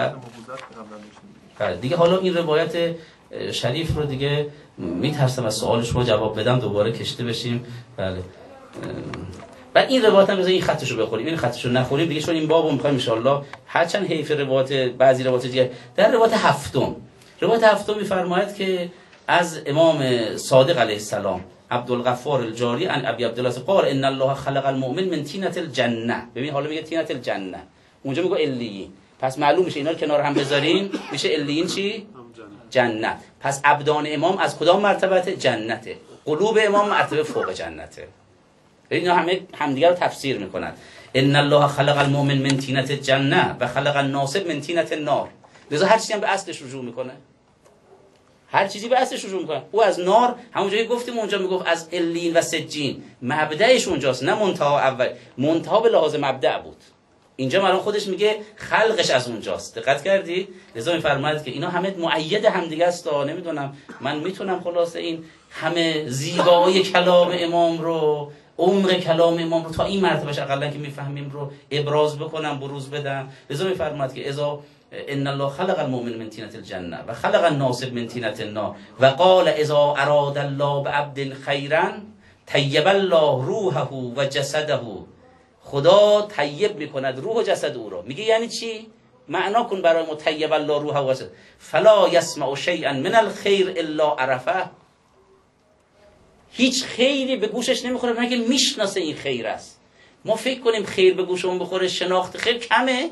و دیگه حالا این روایت شریف رو دیگه میترسم از سوالش رو جواب بدم دوباره کشته بشیم. بله. بعد این روایت هم بذار این خطش رو بخوریم، این خطش رو نخوریم دیگه، چون این بابو میخوایم ان شاء الله هرچند حیف روایت بعضی روایت دیگه. در روایت هفتم، روایت هفتم میفرماید که از امام صادق علیه السلام عبدالغفار الجاری عن ابی عبدالله قال ان الله خلق المؤمن من طینة الجنه. ببین حالا میگه طینة الجنه، اونجا میگه علیین، پس معلوم میشه اینا رو کنار هم بذارین میشه علیین چی؟ جنت. پس ابدان امام از کدام مرتبه؟ جنته. قلوب امام مرتبه فوق جنته. اینا همه همدیگه رو تفسیر میکنن. ان الله خلق المؤمن من طینة الجنه و خلق الناصب من طینة النار. لذا هر چیزی هم به اصلش رجوع میکنه، هر چیزی به اصلش رجوع میکنه. او از نار همونجایی گفتیم اونجا میگفت از علیین و سجین، مبدأش اونجاست نه منتها اول، منتها به لحاظ مبدأ بود. اینجا الان خودش میگه خلقش از اونجاست. دقت کردی؟ لذا میفرماید که اینا همه مؤید همدیگه است. نمیدونم من میتونم خلاصه این همه زیبایی کلام امام رو، عمق کلام امام رو تا این مرتبهش اقلا که میفهمیم رو ابراز بکنم، بروز بدم. لذا میفرماید که اذا ان الله خلق المؤمن من طینة الجنه و خلق الناصب من طینة النار و قال اذا اراد الله بعبد خیرا طیب الله روحه و جسده. خدا طیب میکند روح و جسد او را. میگه یعنی چی؟ معنا کن برای ما طیب الله روحه و جسد. فلا یسمع شیئا من الخیر الا عرفه. هیچ خیری به گوشش نمیخوره مگه میشناسه این خیر است. ما فکر کنیم خیر به گوشمون بخوره، شناخت خیر کمه.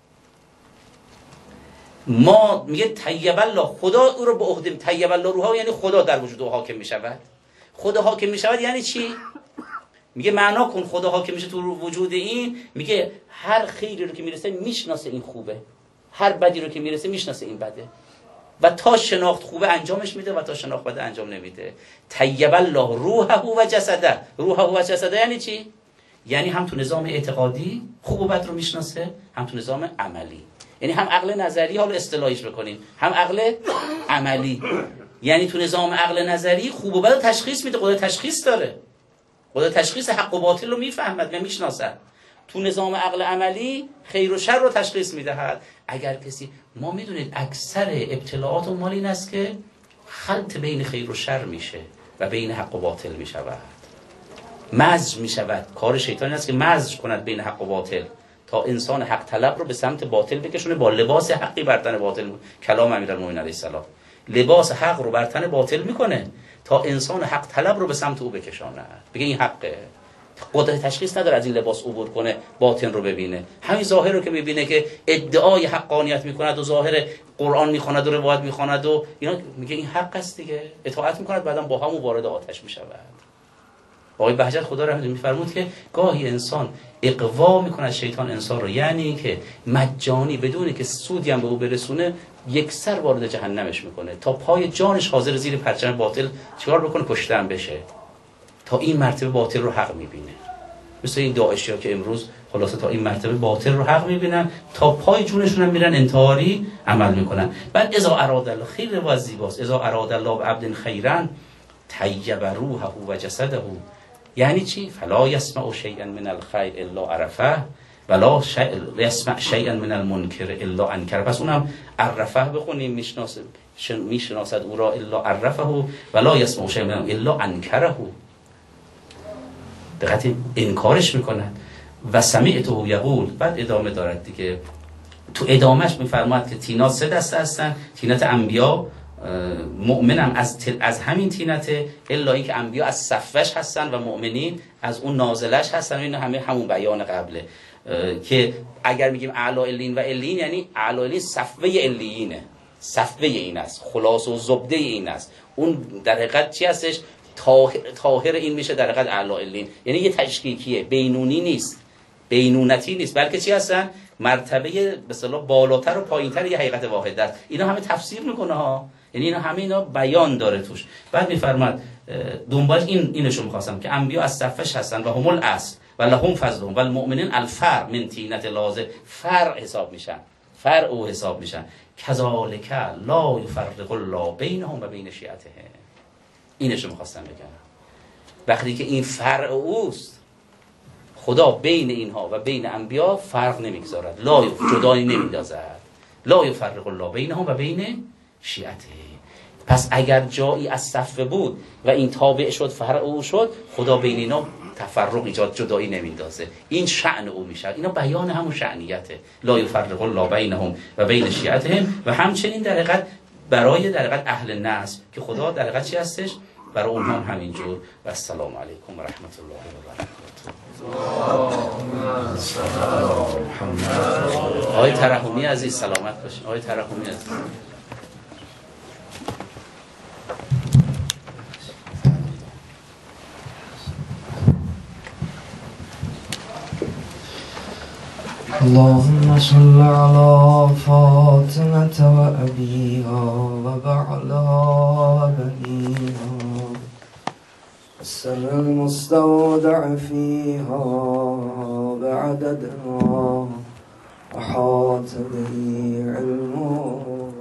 ما میگه طیب الله، خدا او رو به عهده طیب الله روحه، یعنی خدا در وجود او حاکم میشود. خدا حاکم میشود یعنی چی؟ میگه معنا کن خدا حاکم میشه تو وجود این. میگه هر خیری رو که میرسه میشناسه این خوبه، هر بدی رو که میرسه میشناسه این بده و تا شناخت خوبه انجامش میده و تا شناخت بده انجام نمیده. طیب الله روحه و جسده. روحه و جسده یعنی چی؟ یعنی هم تو نظام اعتقادی خوب و بد رو میشناسه، هم تو نظام عملی. یعنی هم عقل نظری، حالا اصطلاحیش بکنیم، هم عقل عملی. یعنی تو نظام عقل نظری خوب و بد رو تشخیص میده، خدا تشخیص داره، خدا تشخیص حق و باطل رو میفهمد و میشناسد. تو نظام عقل عملی خیر و شر رو تشخیص میدهد. اگر کسی، ما میدونید اکثر ابتلاعات و مال این است که خلط بین خیر و شر میشه و بین حق و باطل میشود، مزج میشود. کار شیطان است که مزج کند بین حق و باطل تا انسان حق طلب رو به سمت باطل بکشونه با لباس حقی بر تن باطل. کلام امیرالمومنین علیه السلام، لباس حق رو بر تن باطل میکنه تا انسان حق طلب رو به سمت او بکشاند، بگه این حقه. قدرت تشخیص نداره از این لباس عبور کنه باطن رو ببینه. همین ظاهر رو که میبینه که ادعای حقانیت میکند و ظاهر قرآن میخواند و روایت میخواند و اینا، میگه این حق است دیگه، اطاعت میکند، بعدم با همون وارد آتش میشود. آقای بهجت خدا رحمت میفرمود که گاهی انسان اقوا میکند شیطان انسان رو، یعنی که مجانی بدونه که سودی هم به او برسونه یک سر وارد جهنمش میکنه تا پای جانش حاضر زیر پرچم باطل چیکار بکنه؟ کشتن بشه. تا این مرتبه باطل رو حق میبینه. مثل این داعشیا که امروز خلاصه تا این مرتبه باطل رو حق میبینن تا پای جونشون هم میرن انتحاری عمل میکنن. بعد اذا اراد الله، خیلی واضح زیباست، اذا اراد الله بعبد خیرا طیب روحه و جسده. یعنی چی؟ فلا یسمع شیئا من الخیر الا عرفه ولا یسمع شیئا من المنکر الا انکر. پس اونم عرفه بخونیم، میشناسه میشناسد او را الا عرفه ولا یسمع شیئا من الا انکره. دقیقاً انکارش میکنند. و سمعته یقول، بعد ادامه دارد دیگه. تو ادامهش میفرماید که تینات سه دسته هستن. تینات انبیا، مؤمنم از تل از همین تینته، الا این که انبیا از صفوش هستن و مؤمنین از اون نازلش هستن. این همه همون بیان قبله که اگر میگیم اعلی الین و الین یعنی اعلی الین صفوه الیینه، صفوه این است، خلاصه و زبده این است. اون در حقیقت چی هستش؟ طاهر, طاهر این میشه در حقیقت اعلی الین، یعنی یه تشکیکیه، بینونی نیست، بینونتی نیست، بلکه چی هستن؟ مرتبه به اصطلاح بالاتر و پایینتر یه حقیقت واحد است. اینا همه تفسیر میکنه ها، یعنی اینا همه اینا بیان داره توش. بعد میفرماد دنبال این اینشو میخواستم که انبیا از صفش هستن و هم الاصل و لهم فضلهم و المؤمنین الفرع من تینت لازم، فرع حساب میشن، فرع او حساب میشن. کذالک لا یفرق الله بینهم و بین شیعته. اینشو میخواستم بگم. وقتی که این فرع اوست، خدا بین اینها و بین انبیا فرق نمیگذارد، لا جدایی نمیندازد. لا یفرق الله بینهم و بین شیعته. پس اگر جایی از صفه بود و این تابع شد، فرع او شد، خدا بین اینا تفرق ایجاد، جدایی نمیندازه. این شأن او میشه. اینا بیان همون شأنیته. لا یفرق الله بینهم و بین شیعتهم. و همچنین در حقیقت برای در حقیقت اهل نصب که خدا در حقیقت چی هستش؟ برای اونها هم همینجور. و السلام علیکم و رحمت الله و برکاته. آقای ترحمی عزیز سلامت باشین. آقای ترحمی عزیز اللهم صل على فاطمة وأبيها وبعلها وبنيها السر المستودع فيها بعددها وحاط به علمه.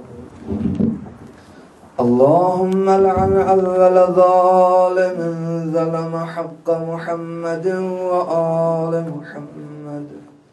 اللهم لعن أول ظالم ظلم حق محمد وآل محمد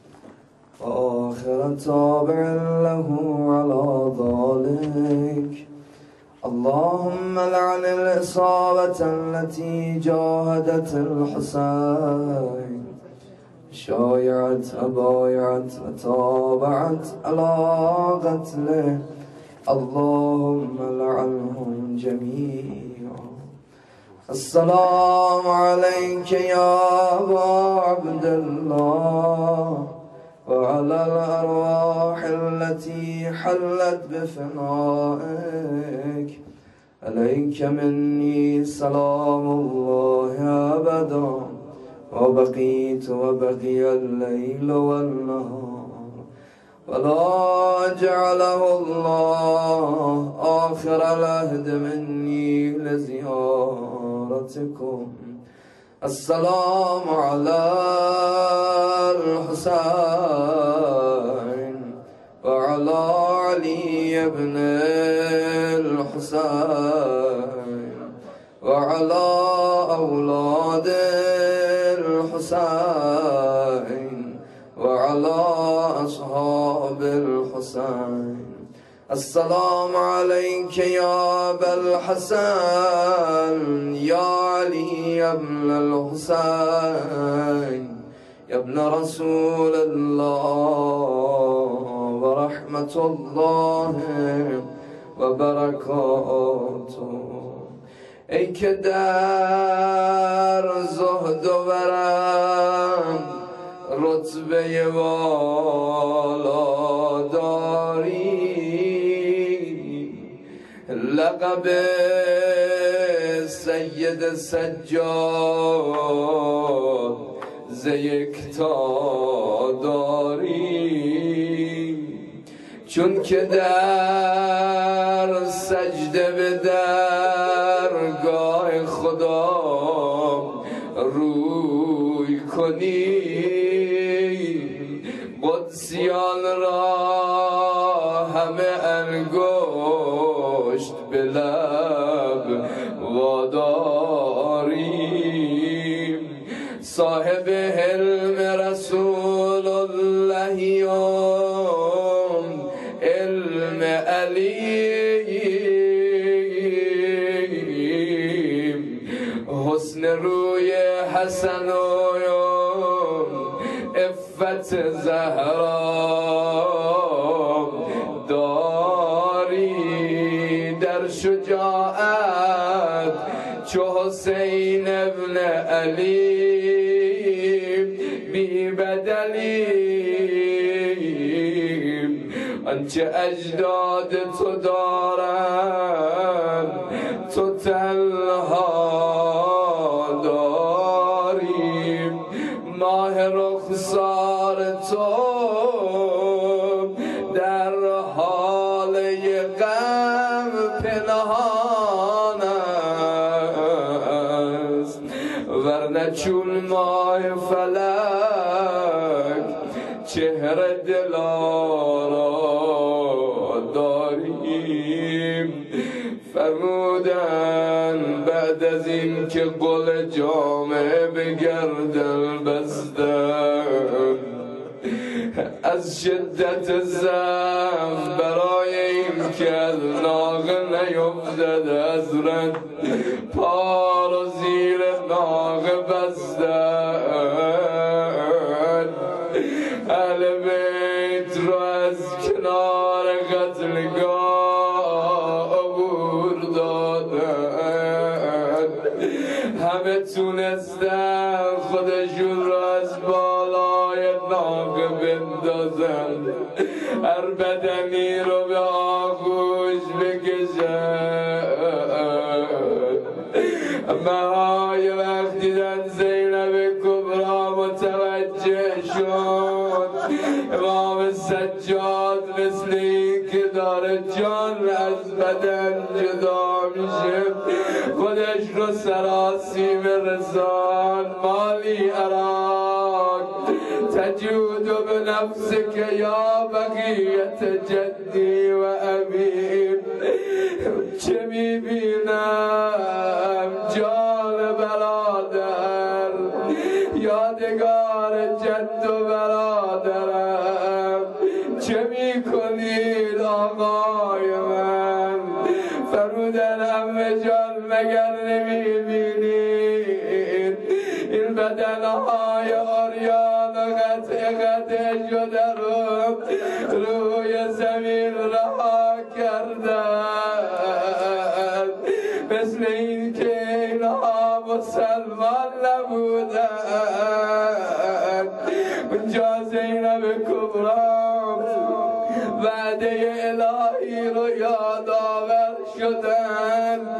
وآخر تابع له على ذلك. اللهم لعن الإصابة التي جاهدت الحسين، شايعت وبايعت وتابعت على قتله. اللهم لعنهم جميعا. السلام عليك يا أبا عبد الله وعلى الأرواح التي حلت بفنائك. عليك مني سلام الله أبدا، وبقيت وبقي الليل والنهار، ولا جعله الله آخر العهد مني لزيارتكم. السلام على الحسين وعلى علي بن الحسين وعلى أولاد الحسين وعلى أصحاب الحسين. السلام عليك يا أبا الحسن يا علي يا ابن الحسين يا ابن رسول الله ورحمة الله وبركاته. ای که در زهد و ورم رتبه والا داری، لقب سید سجاد ز یکتا داری. چون که در سجده به درگاه خدا روی کنی، قدسیان را همه انگشت به لب واداری. صاحب حلم رسول اللهیم علم علیم حسن روی حسن و عفت زهرا داری در شجاعت چو حسین ابن علی بی بدلیم آنچه اجداد تو دارن تو تنها داریم ماه رخسار تو در حال غم پنهان است ورنه چون ماه فلک چهره دلارا داریم فرمودن بعد از این که گل جامعه به گردن بستن از شدت ضعف برای این که از ناقه نیفتد از رد پا رو زیر ناقه بستن اهل بیت رو از کنار قتلگاه عبور دادن همه تونستن خودشون رو از بالای ناقه بندازن هر بدنی رو به آغوش بکشن اما یه وقت دیدن زینب کبرا متوجه شد امام سجاد مثل این که داره جان از بدن جدا میشه خودش رو سراسیم رسان مالی اراک تجود به نفسك یا بقیت جدی و ابی چه میبینم جان برادر یادگار جد و برادرم چه میکنید آقای من فرمودن عمه جان مگر نمیبینید این بدنهای عریان و قطع قطع شده رو روی زمین رها کردن مثل این که اینها مسلمان نبودن اونجا زینب کبرا وعده الهی رو یادآور شدن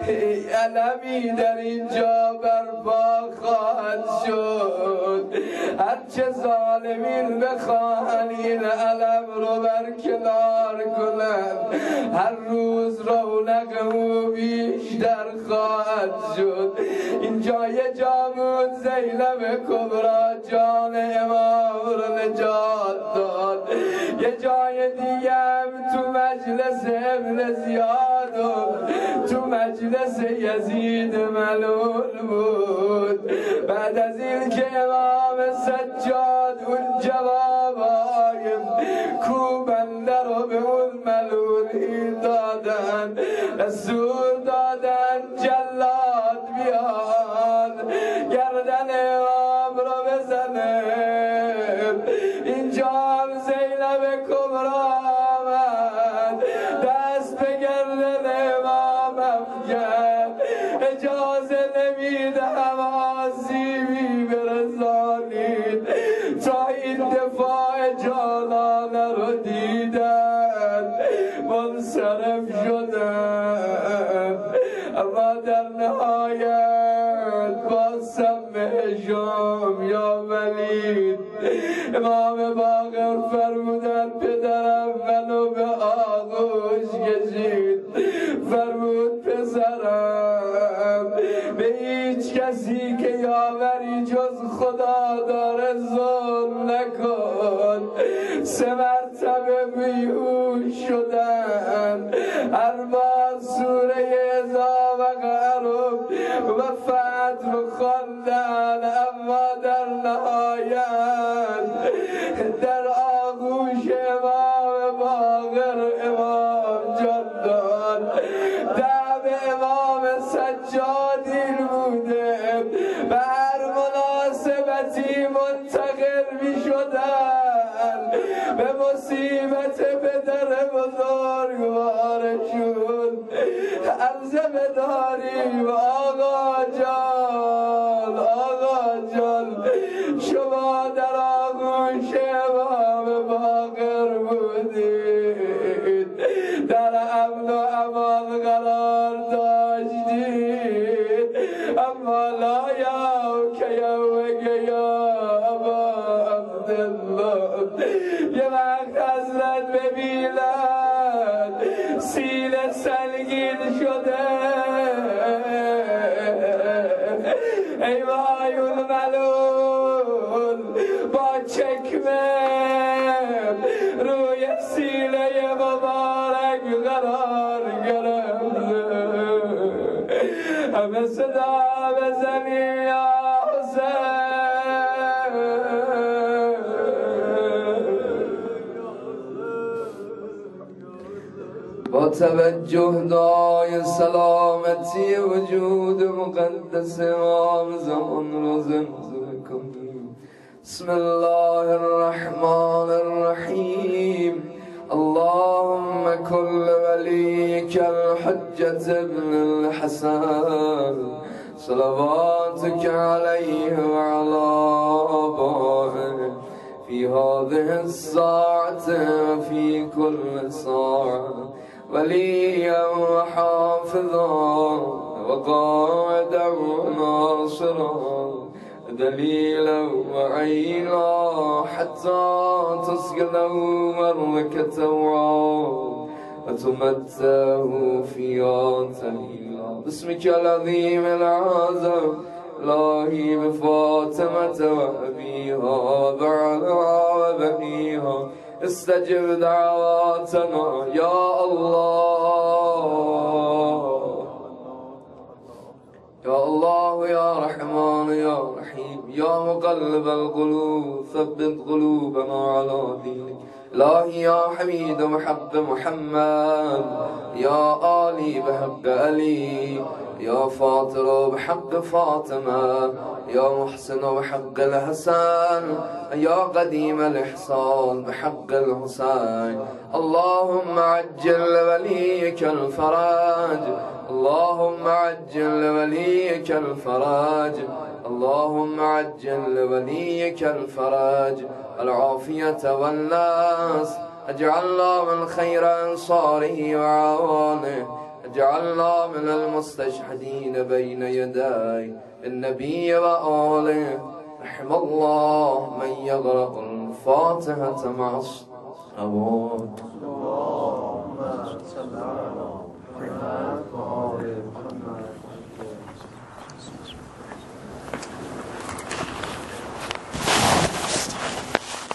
علمی در اینجا برپا خواهد شد هرچه ظالمین بخواهن این علم رو برکنار کنن هر روز رونق او بیشتر خواهد شد اینجا یه جا بود زینب کبرا جان امام رو نجات داد یه جای دیگه هم تو مجلس ابن زیاد و تو مجلس یزید ملعون بود بعد از این که امام سجاد اون جوابای کوبنده رو به اون ملعونی دادن دستور دادن جلاد بیان گردن امام رو بزنه اینجا هم زینب کبرا آمد دست به گردن امامم کرد اجازه نمیدهم آسیبی برسانید تا این دفاع جانانه رو دیدن منصرف شدن اما در نهایت با سم هشام یا ولید امام باقر فرمودن پدرم منو به آغوش کشید فرمود پسرم به هیچ کسی که یاوری جز خدا داره ظلم نکن سه مرتبه بیهوش شدن هر بار سوره اذا وقع و فتح رو خواندن اما به هر مناسبتی منتقل می شدن به مصیبت پدر بزرگوارشون. عرضه بداریم آقا جان، آقا جان شما در آغوش امام باقر بودید، در امن و امان قرار داشتید، اما لا یا که یومک یا ابا عبدالله یه وقت حضرت ببینن سینه سنگین شده، ای وایون ملول با چکمه روی سینه مبارک قرار گرفته، همه صدا بزنی یا حسین. با توجه دعای سلامتی وجود مقدس امام زمان رو زمزمه کنیم. بسم الله الرحمن الرحیم. اللهم كل وليك الحجة ابن الحسن صلواتك عليه وعلى آبائه في هذه الساعة وفي كل ساعة وليا وحافظا وقائدا وناصرا دليلا وعينا حتى تسكنه مركة وعاد وتمتعه فيها تهيلا. باسمك العظيم العظم إلهي بفاطمة وأبيها بعلها وبنيها استجب دعواتنا يا الله يا الله يا رحمن يا رحيم يا مقلب القلوب ثبت قلوبنا على دينك. إلهي يا حميد بحق محمد، يا آلي بحق علي، يا فاطر بحق فاطمة، يا محسن بحق الحسن، يا قديم الإحسان بحق الحسين. اللهم عجل وليك الفرج، اللهم عجل وليك الفرج، اللهم عجل وليك الفرج العافية والناس. اجعلنا من خير أنصاره وعوانه، اجعلنا من المستشهدين بين يدي النبي وآله. رحم الله من يقرأ الفاتحة مع الصلوات. اللهم صل على محمد وآل محمد.